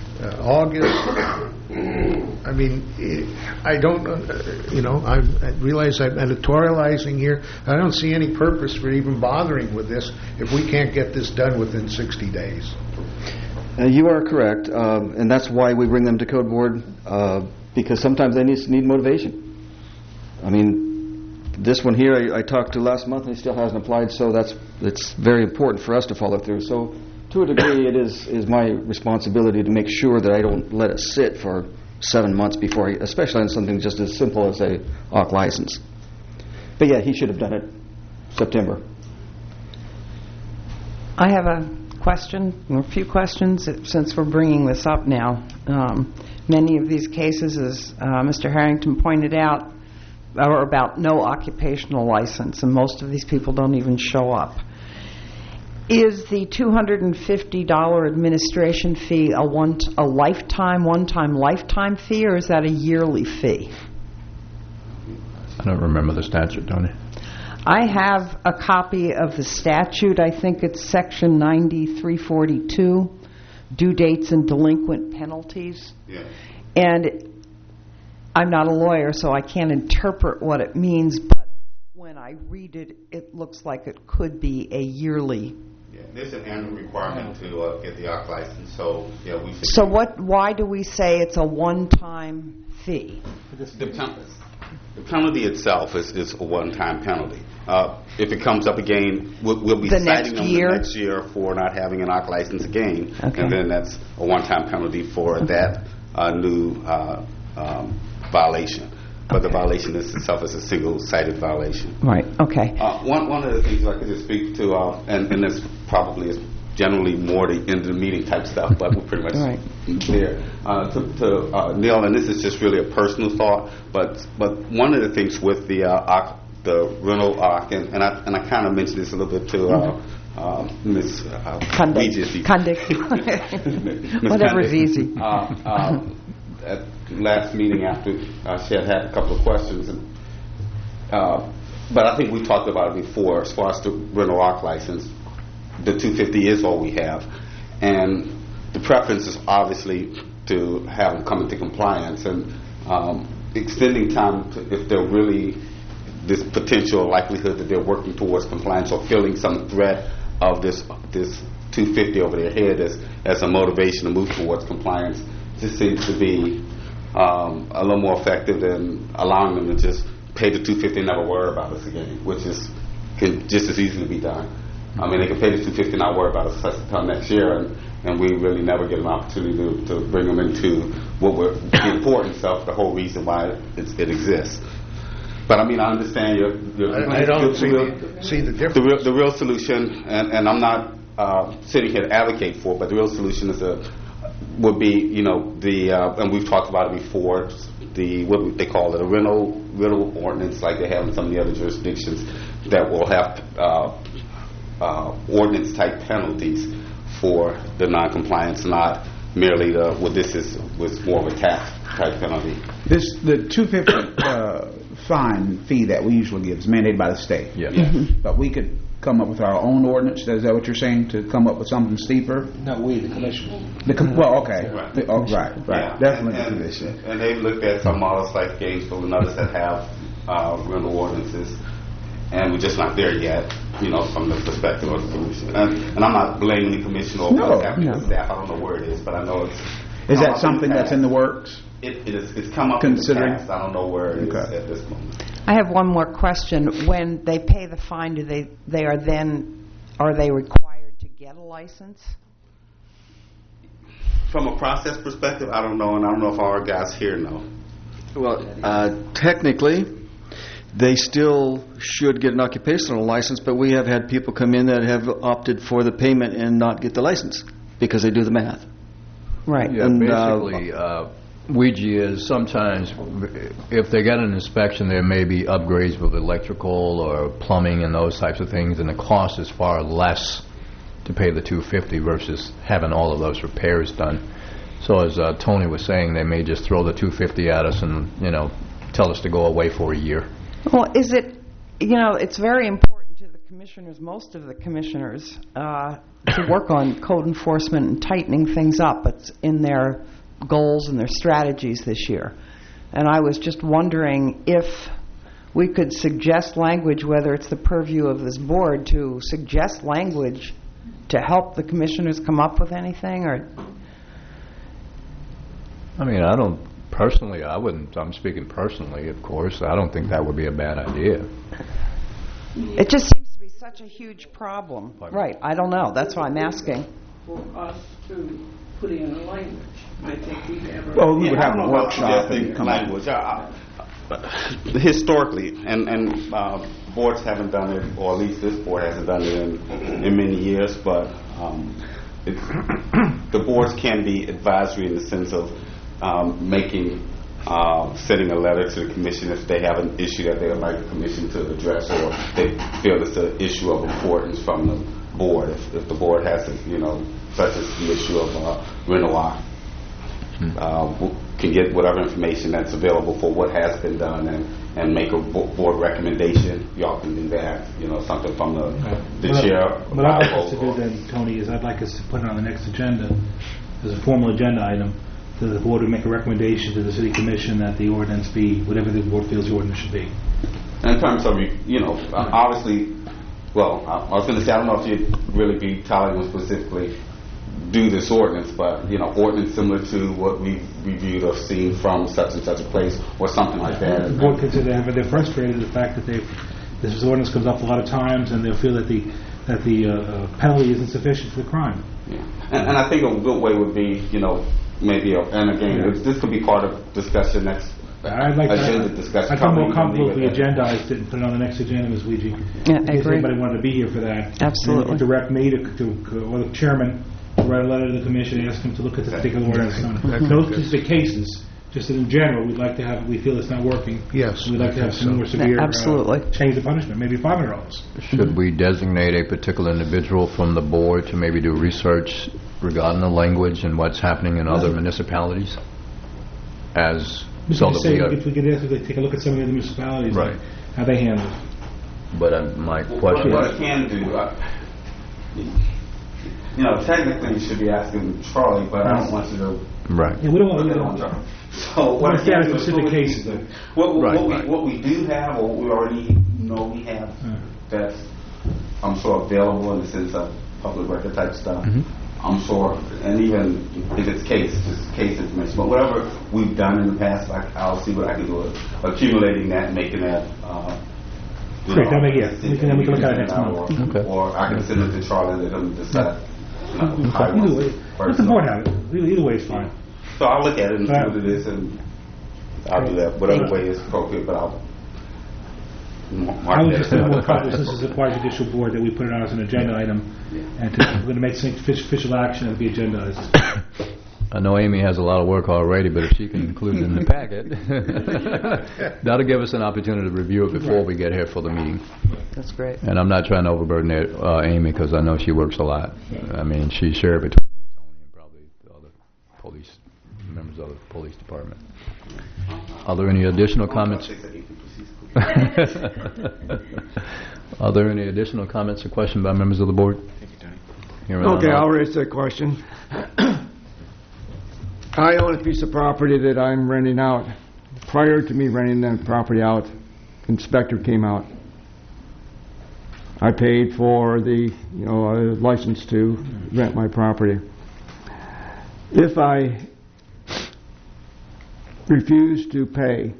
I mean, I don't, I realize I'm editorializing here. I don't see any purpose for even bothering with this if we can't get this done within 60 days. You are correct, and that's why we bring them to Code Board, because sometimes they need motivation. I mean, this one here I talked to last month and he still hasn't applied, so it's very important for us to follow through. So to a degree it is my responsibility to make sure that I don't let it sit for 7 months before especially on something just as simple as a OC license. But yeah, he should have done it September. I have a question, or a few questions, since we're bringing this up now. Many of these cases, as Mr. Harrington pointed out, are about no occupational license, and most of these people don't even show up. Is the $250 administration fee a one-time lifetime fee, or is that a yearly fee? I don't remember the statute, don't I? I have a copy of the statute. I think it's Section 9342, due dates and delinquent penalties. Yeah. And I'm not a lawyer, so I can't interpret what it means, but when I read it, it looks like it could be a yearly. Yeah, there's an annual requirement to get the OC license, so yeah, we. So why do we say it's a one-time fee? The penalty itself is a one-time penalty. if it comes up again, we'll be The citing next them year? the next year for not having an ARC license again. Okay. And then that's a one-time penalty for that new violation. But the violation itself is a single-cited violation. Right, okay. One of the things I could just speak to, and this probably is generally more the end of the meeting type stuff, but we're pretty much there. To Neil, and this is just really a personal thought, but one of the things with the rental ARC, and I kind of mentioned this a little bit to Ms. Whatever's easy. At last meeting after she had a couple of questions, but I think we talked about it before. As far as the rental ARC license, the 250 is all we have, and the preference is obviously to have them come into compliance, and extending time if they're really this potential likelihood that they're working towards compliance or feeling some threat of this 250 over their head as a motivation to move towards compliance. This seems to be a little more effective than allowing them to just pay the $250 and never worry about us again, which can just as easily be done. I mean, they can pay the $250 and not worry about us until next year, and we really never get an opportunity to bring them into the importance of the whole reason why it exists. But I mean, I understand I don't see the difference. The real solution, and I'm not sitting here to advocate for, but the real solution would be, and we've talked about it before, what they call it, a rental ordinance like they have in some of the other jurisdictions that will have ordinance type penalties for the non-compliance, not merely was more of a tax type penalty. The $250 fine fee that we usually give is mandated by the state. Yeah. But we could come up with our own ordinance. Is that what you're saying? To come up with something steeper? No, the commission. Well, okay. Right. Right. Yeah. Definitely And, the commission. And they've looked at some models like Gainesville and others that have rental ordinances, and we're just not there yet, from the perspective of the commission. And I'm not blaming the commission or what's happening with staff. I don't know where it is, but I know it's... Is that something that's in the works? It's come up in the past. I don't know where it is at this moment. I have one more question. When they pay the fine, are they required to get a license? From a process perspective, I don't know, and I don't know if our guys here know. Well, technically, they still should get an occupational license, but we have had people come in that have opted for the payment and not get the license because they do the math. Right. Yeah, basically, Ouija is sometimes, if they get an inspection, there may be upgrades with electrical or plumbing and those types of things, and the cost is far less to pay the $250 versus having all of those repairs done. So as Tony was saying, they may just throw the $250 at us and, tell us to go away for a year. Well, it's very important to the commissioners, most of the commissioners, to work on code enforcement and tightening things up. It's in their goals and their strategies this year. And I was just wondering if we could suggest language, whether it's the purview of this board, to suggest language to help the commissioners come up with anything, or... I mean, I'm speaking personally, of course. I don't think that would be a bad idea. It just seems to be such a huge problem. Right, I don't know. That's why I'm asking. For us to put in a language, I think we never... Well, we would have a workshop and come up language. Historically, and boards haven't done it, or at least this board hasn't done it in many years, but the boards can be advisory in the sense of sending a letter to the commission if they have an issue that they would like the commission to address, or they feel it's an issue of importance from the board. If the board has, such as the issue of rental ARC, can get whatever information that's available for what has been done and make a board recommendation. Y'all can do that. Something from the chair. What I'd like us to do then, Tony, is I'd like us to put it on the next agenda as a formal agenda item. So the board would make a recommendation to the city commission that the ordinance be whatever the board feels the ordinance should be. In terms of, obviously, well, I was going to say, I don't know if you'd really be telling them specifically do this ordinance, but, ordinance similar to what we've reviewed or seen from such and such a place or something like that. The board consider they're frustrated at the fact that they've This ordinance comes up a lot of times, and they'll feel that the penalty isn't sufficient for the crime. Yeah. And I think a good way would be, maybe, and again, this could be part of discussion next. I'd like agenda to. discussion. I feel more comfortable if we agendized it and put it on the next agenda, Ms. Weegee. Yeah, I in case agree. anybody wanted to be here for that. Absolutely. And direct me or the chairman to write a letter to the commission, ask him to look at the particular ordinance. No specific cases, just that in general, we'd like to have. We feel it's not working. Yes. We'd like to have some more severe. Absolutely. Change the punishment, maybe $500. Should we designate a particular individual from the board to maybe do research regarding the language and what's happening in other municipalities? As so that if we could ask if they take a look at some of the other municipalities, right, how they handle it. But my question. What I can do, technically you should be asking Charlie, but I don't want you to. Right. Yeah, we don't want to. So what I can do is specific cases, though. What we do have, or what we already know we have, that's I'm sure available in the sense of public record type stuff. I'm sure, and even if it's just case information, but whatever we've done in the past, I'll see what I can do with accumulating that and making that. Great, we can look at it next month. Or I can send it to Charlie and let him decide. Either way, let the board have it. Either way is fine. So I'll look at it and see what it is, and I'll do that whatever way is appropriate, but I'll. I was just more cautious. This is a quasi-judicial board that we put it on as an agenda item, and we're going to make some official action and be agendized. I know Amy has a lot of work already, but if she can include it in the packet, that'll give us an opportunity to review it before we get here for the meeting. That's great. And I'm not trying to overburden Amy because I know she works a lot. I mean, she's shared between you, Tony, and probably the other police members of the police department. Are there any additional comments? Are there any additional comments or questions by members of the board? Okay, I'll raise that question. I own a piece of property that I'm renting out. Prior to me renting that property out, inspector came out. I paid for the license to rent my property. If I refuse to pay,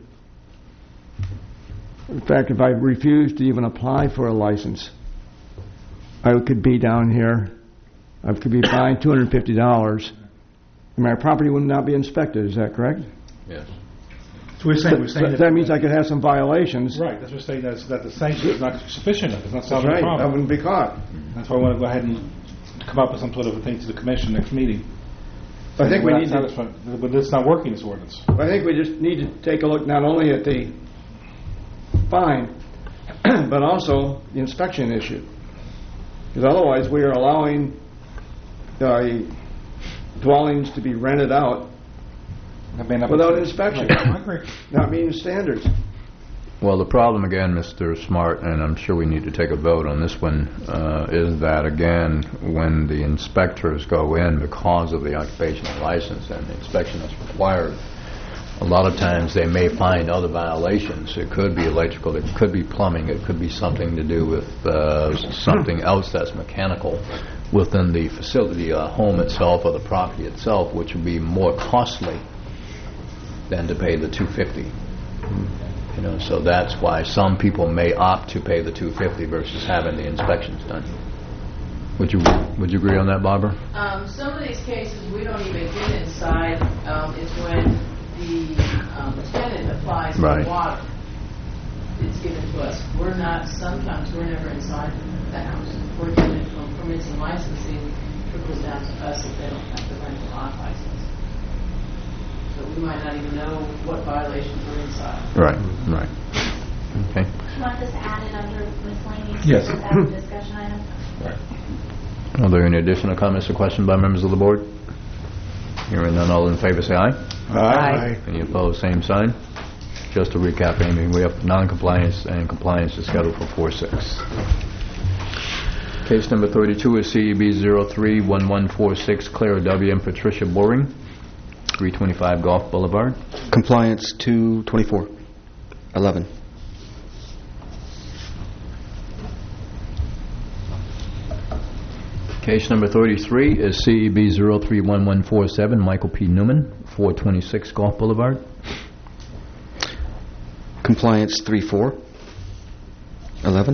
in fact, if I refuse to even apply for a license, I could be down here. I could be fined $250. And my property would not be inspected. Is that correct? Yes. So we're saying that means I could have some violations. Right. That's what we're saying. That the sanction is not sufficient enough. It's not solving That's right. the problem. I wouldn't be caught. That's why I want to go ahead and come up with some sort of a thing to the commission next meeting. I think we need to. But it's not working, this ordinance. I think we just need to take a look not only at the fine, but also the inspection issue. Because otherwise we are allowing dwellings to be rented out without inspection, not meeting standards. Well, the problem again, Mr. Smart, and I'm sure we need to take a vote on this one, is that again, when the inspectors go in because of the occupational license and the inspection that's required, a lot of times they may find other violations. It could be electrical, it could be plumbing, it could be something to do with something else that's mechanical within the facility, home itself or the property itself, which would be more costly than to pay the $250. So that's why some people may opt to pay the $250 versus having the inspections done. Would you agree on that, Barbara? Some of these cases we don't even get inside. It's when the tenant applies for water. It's given to us. Sometimes we're never inside the house. We're getting it from permits and licensing. Trickles down to us if they don't have the rental lot license. So we might not even know what violations are inside. Right. Okay. Do you want this added under miscellaneous? Yes. As a discussion item? Right. Are there any additional comments or questions by members of the board? Hearing none, all in favor say aye. Aye. Any opposed, same sign. Just to recap, Amy, we have non-compliance and compliance is scheduled for 4/6. Case number 32 is CEB 031146, Clara W. and Patricia Boring, 325 Gulf Boulevard. Compliance 2/24/11. Case number 33 is CEB 031147, Michael P. Newman, 426 Gulf Boulevard. Compliance 3/4. 11?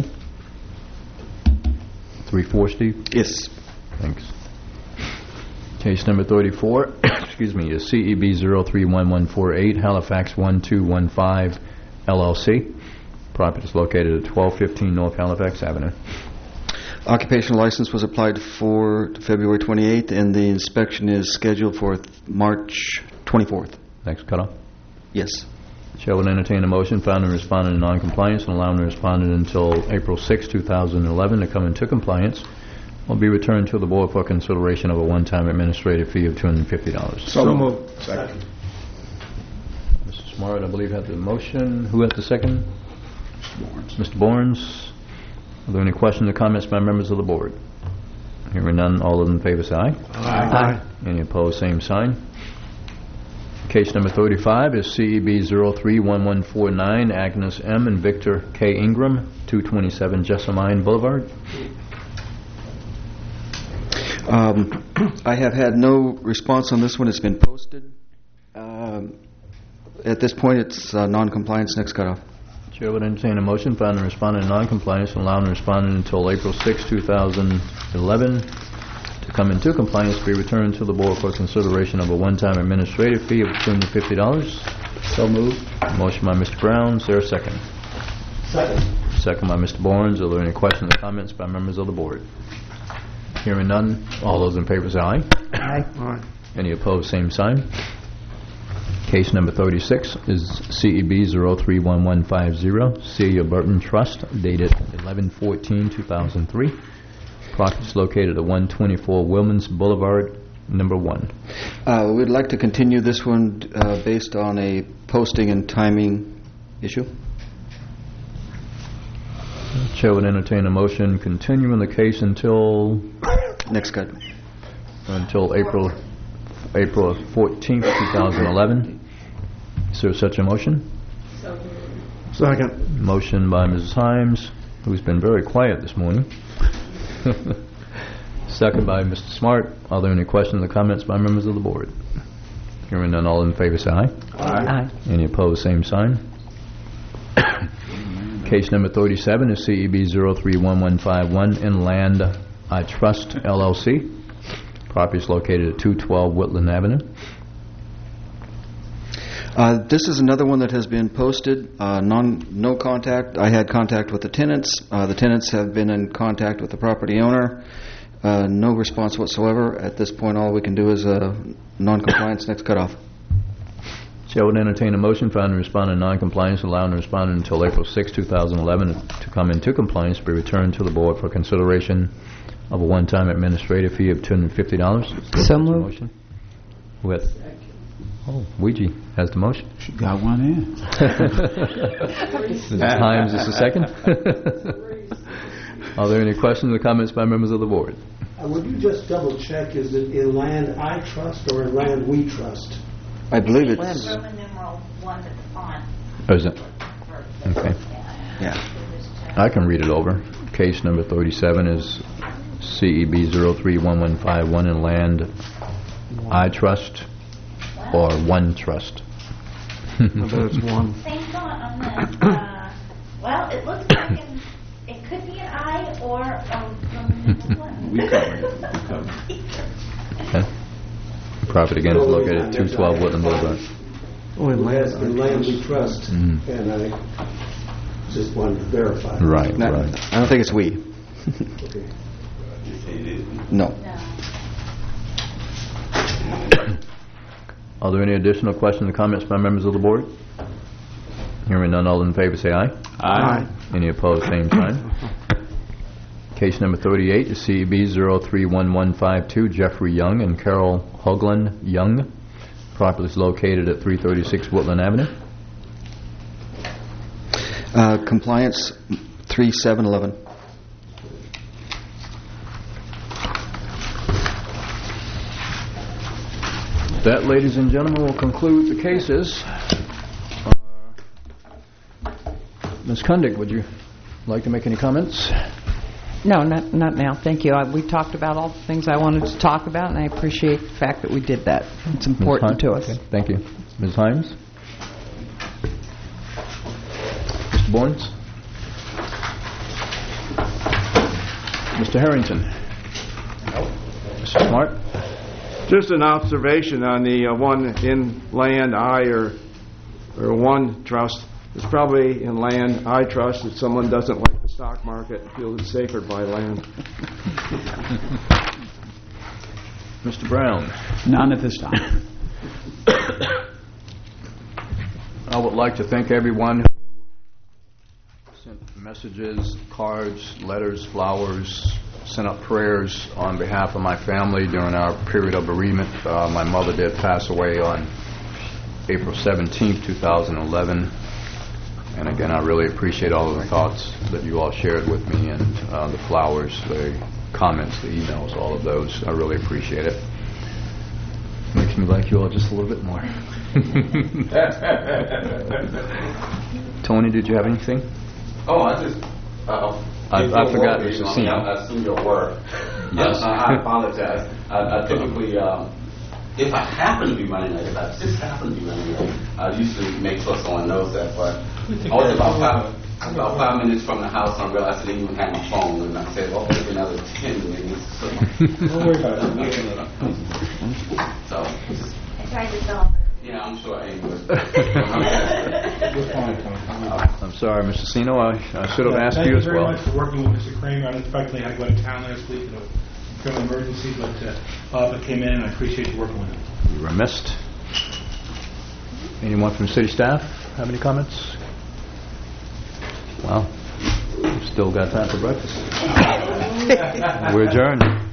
3-4, Steve? Yes. Thanks. Case number 34, excuse me, is CEB 031148, Halifax 1215 LLC. Property is located at 1215 North Halifax Avenue. Occupational license was applied for February 28th, and the inspection is scheduled for March 24th. Next cutoff. Yes. Chair will entertain a motion founding respondent in non-compliance and allowing the respondent until April 6, 2011 to come into compliance will be returned to the board for consideration of a one-time administrative fee of $250. So moved. Second. Mr. Smart, I believe, had the motion. Who had the second? Mr. Bournes. Are there any questions or comments by members of the board? Hearing none, all those in favor say aye. Aye. Any opposed, same sign. Case number 35 is CEB 031149, Agnes M. and Victor K. Ingram, 227 Jessamine Boulevard. I have had no response on this one. It's been posted. At this point, it's non-compliance. Next cutoff. Chair would entertain a motion founding respondent in non-compliance and allowing the respondent until April 6, 2011 to come into compliance be returned to the board for consideration of a one-time administrative fee of $250. So moved. Motion by Mr. Brown. Is there a second? Second. Second by Mr. Barnes. Are there any questions or comments by members of the board? Hearing none, all those in favor say aye. Aye. Any opposed, same sign. Case number 36 is CEB 031150, Celia Burton Trust, dated 11/14/2003. Property is located at 124 Wilmans Boulevard, number 1. We'd like to continue this one based on a posting and timing issue. Chair would entertain a motion continuing the case until next cut. Until April 14th, 2011. Is there such a motion? Second. Motion by Mrs. Himes, who's been very quiet this morning. Second by Mr. Smart. Are there any questions or comments by members of the board? Hearing none, all in favor say aye. Aye. Any opposed, same sign. Case number 37 is CEB 031151, Inland I Trust, LLC. Property is located at 212 Whitland Avenue. This is another one that has been posted. No contact. I had contact with the tenants. The tenants have been in contact with the property owner. No response whatsoever. At this point, all we can do is non-compliance. Next cutoff. Chair would entertain a motion founding the respondent in non-compliance, allowing the respondent until April 6, 2011 to come into compliance, be returned to the board for consideration of a one-time administrative fee of $250. So moved. Motion. Who has? Oh, Ouija has the motion. She got one in. Mrs. Himes is the second. Are there any questions or comments by members of the board? Would you just double check, is it Inland I Trust or Inland We Trust? I believe it's... Roman numeral 1 at the font. Oh, is it? Okay. Yeah. I can read it over. Case number 37 is CEB 031151 Inland I Trust or One Trust. I bet it's one. Same thought on this. Well, it looks like it could be an I or Roman numeral 1. We covered it. Okay. Property again is located at 212 Woodland Boulevard. Oh, Inland We Trust, and I just wanted to verify. Right, No, right. I don't think it's we. Okay. No. Are there any additional questions or comments by members of the board? Hearing none, all in favor say aye. Aye. Any opposed, same sign. Case number 38 is CEB 031152, Jeffrey Young and Carol Hoagland Young. Property is located at 336 Woodland Avenue. Compliance 3711. That, ladies and gentlemen, will conclude the cases. Ms. Kundig, would you like to make any comments? No, not now. Thank you. We talked about all the things I wanted to talk about, and I appreciate the fact that we did that. It's important to us. Okay, thank you. Ms. Himes? Mr. Bournes? Mr. Harrington? Mr. Smart? Just an observation on the one in land I or one trust. It's probably in land I trust that someone doesn't like the stock market and feels it's safer to buy land. Mr. Brown? None at this time. I would like to thank everyone who sent messages, cards, letters, flowers, sent up prayers on behalf of my family during our period of bereavement. My mother did pass away on April 17, 2011. And again, I really appreciate all of the thoughts that you all shared with me, and the flowers, the comments, the emails, all of those. I really appreciate it. Makes me like you all just a little bit more. Tony, did you have anything? Oh, I just... I forgot Mr. Sino. I assume your word. Yes. I apologize. I typically, if I happen to be running late, if I just happen to be running late, I usually make sure someone knows that. But I was about 5 minutes from the house, and I realized I didn't even have my phone, and I said, "Oh, maybe another 10 minutes." Don't worry about it. So, I tried to solve it. yeah, I'm sure Amy was. I'm sorry, Mr. Sino. I should have asked you as well. Thank you very much for working with Mr. Kramer. Unexpectedly, I had to go to town last week in a family emergency, but Bob came in, and I appreciate you working with him. You were missed. Anyone from city staff have any comments? Well, we've still got time for breakfast. We're adjourned.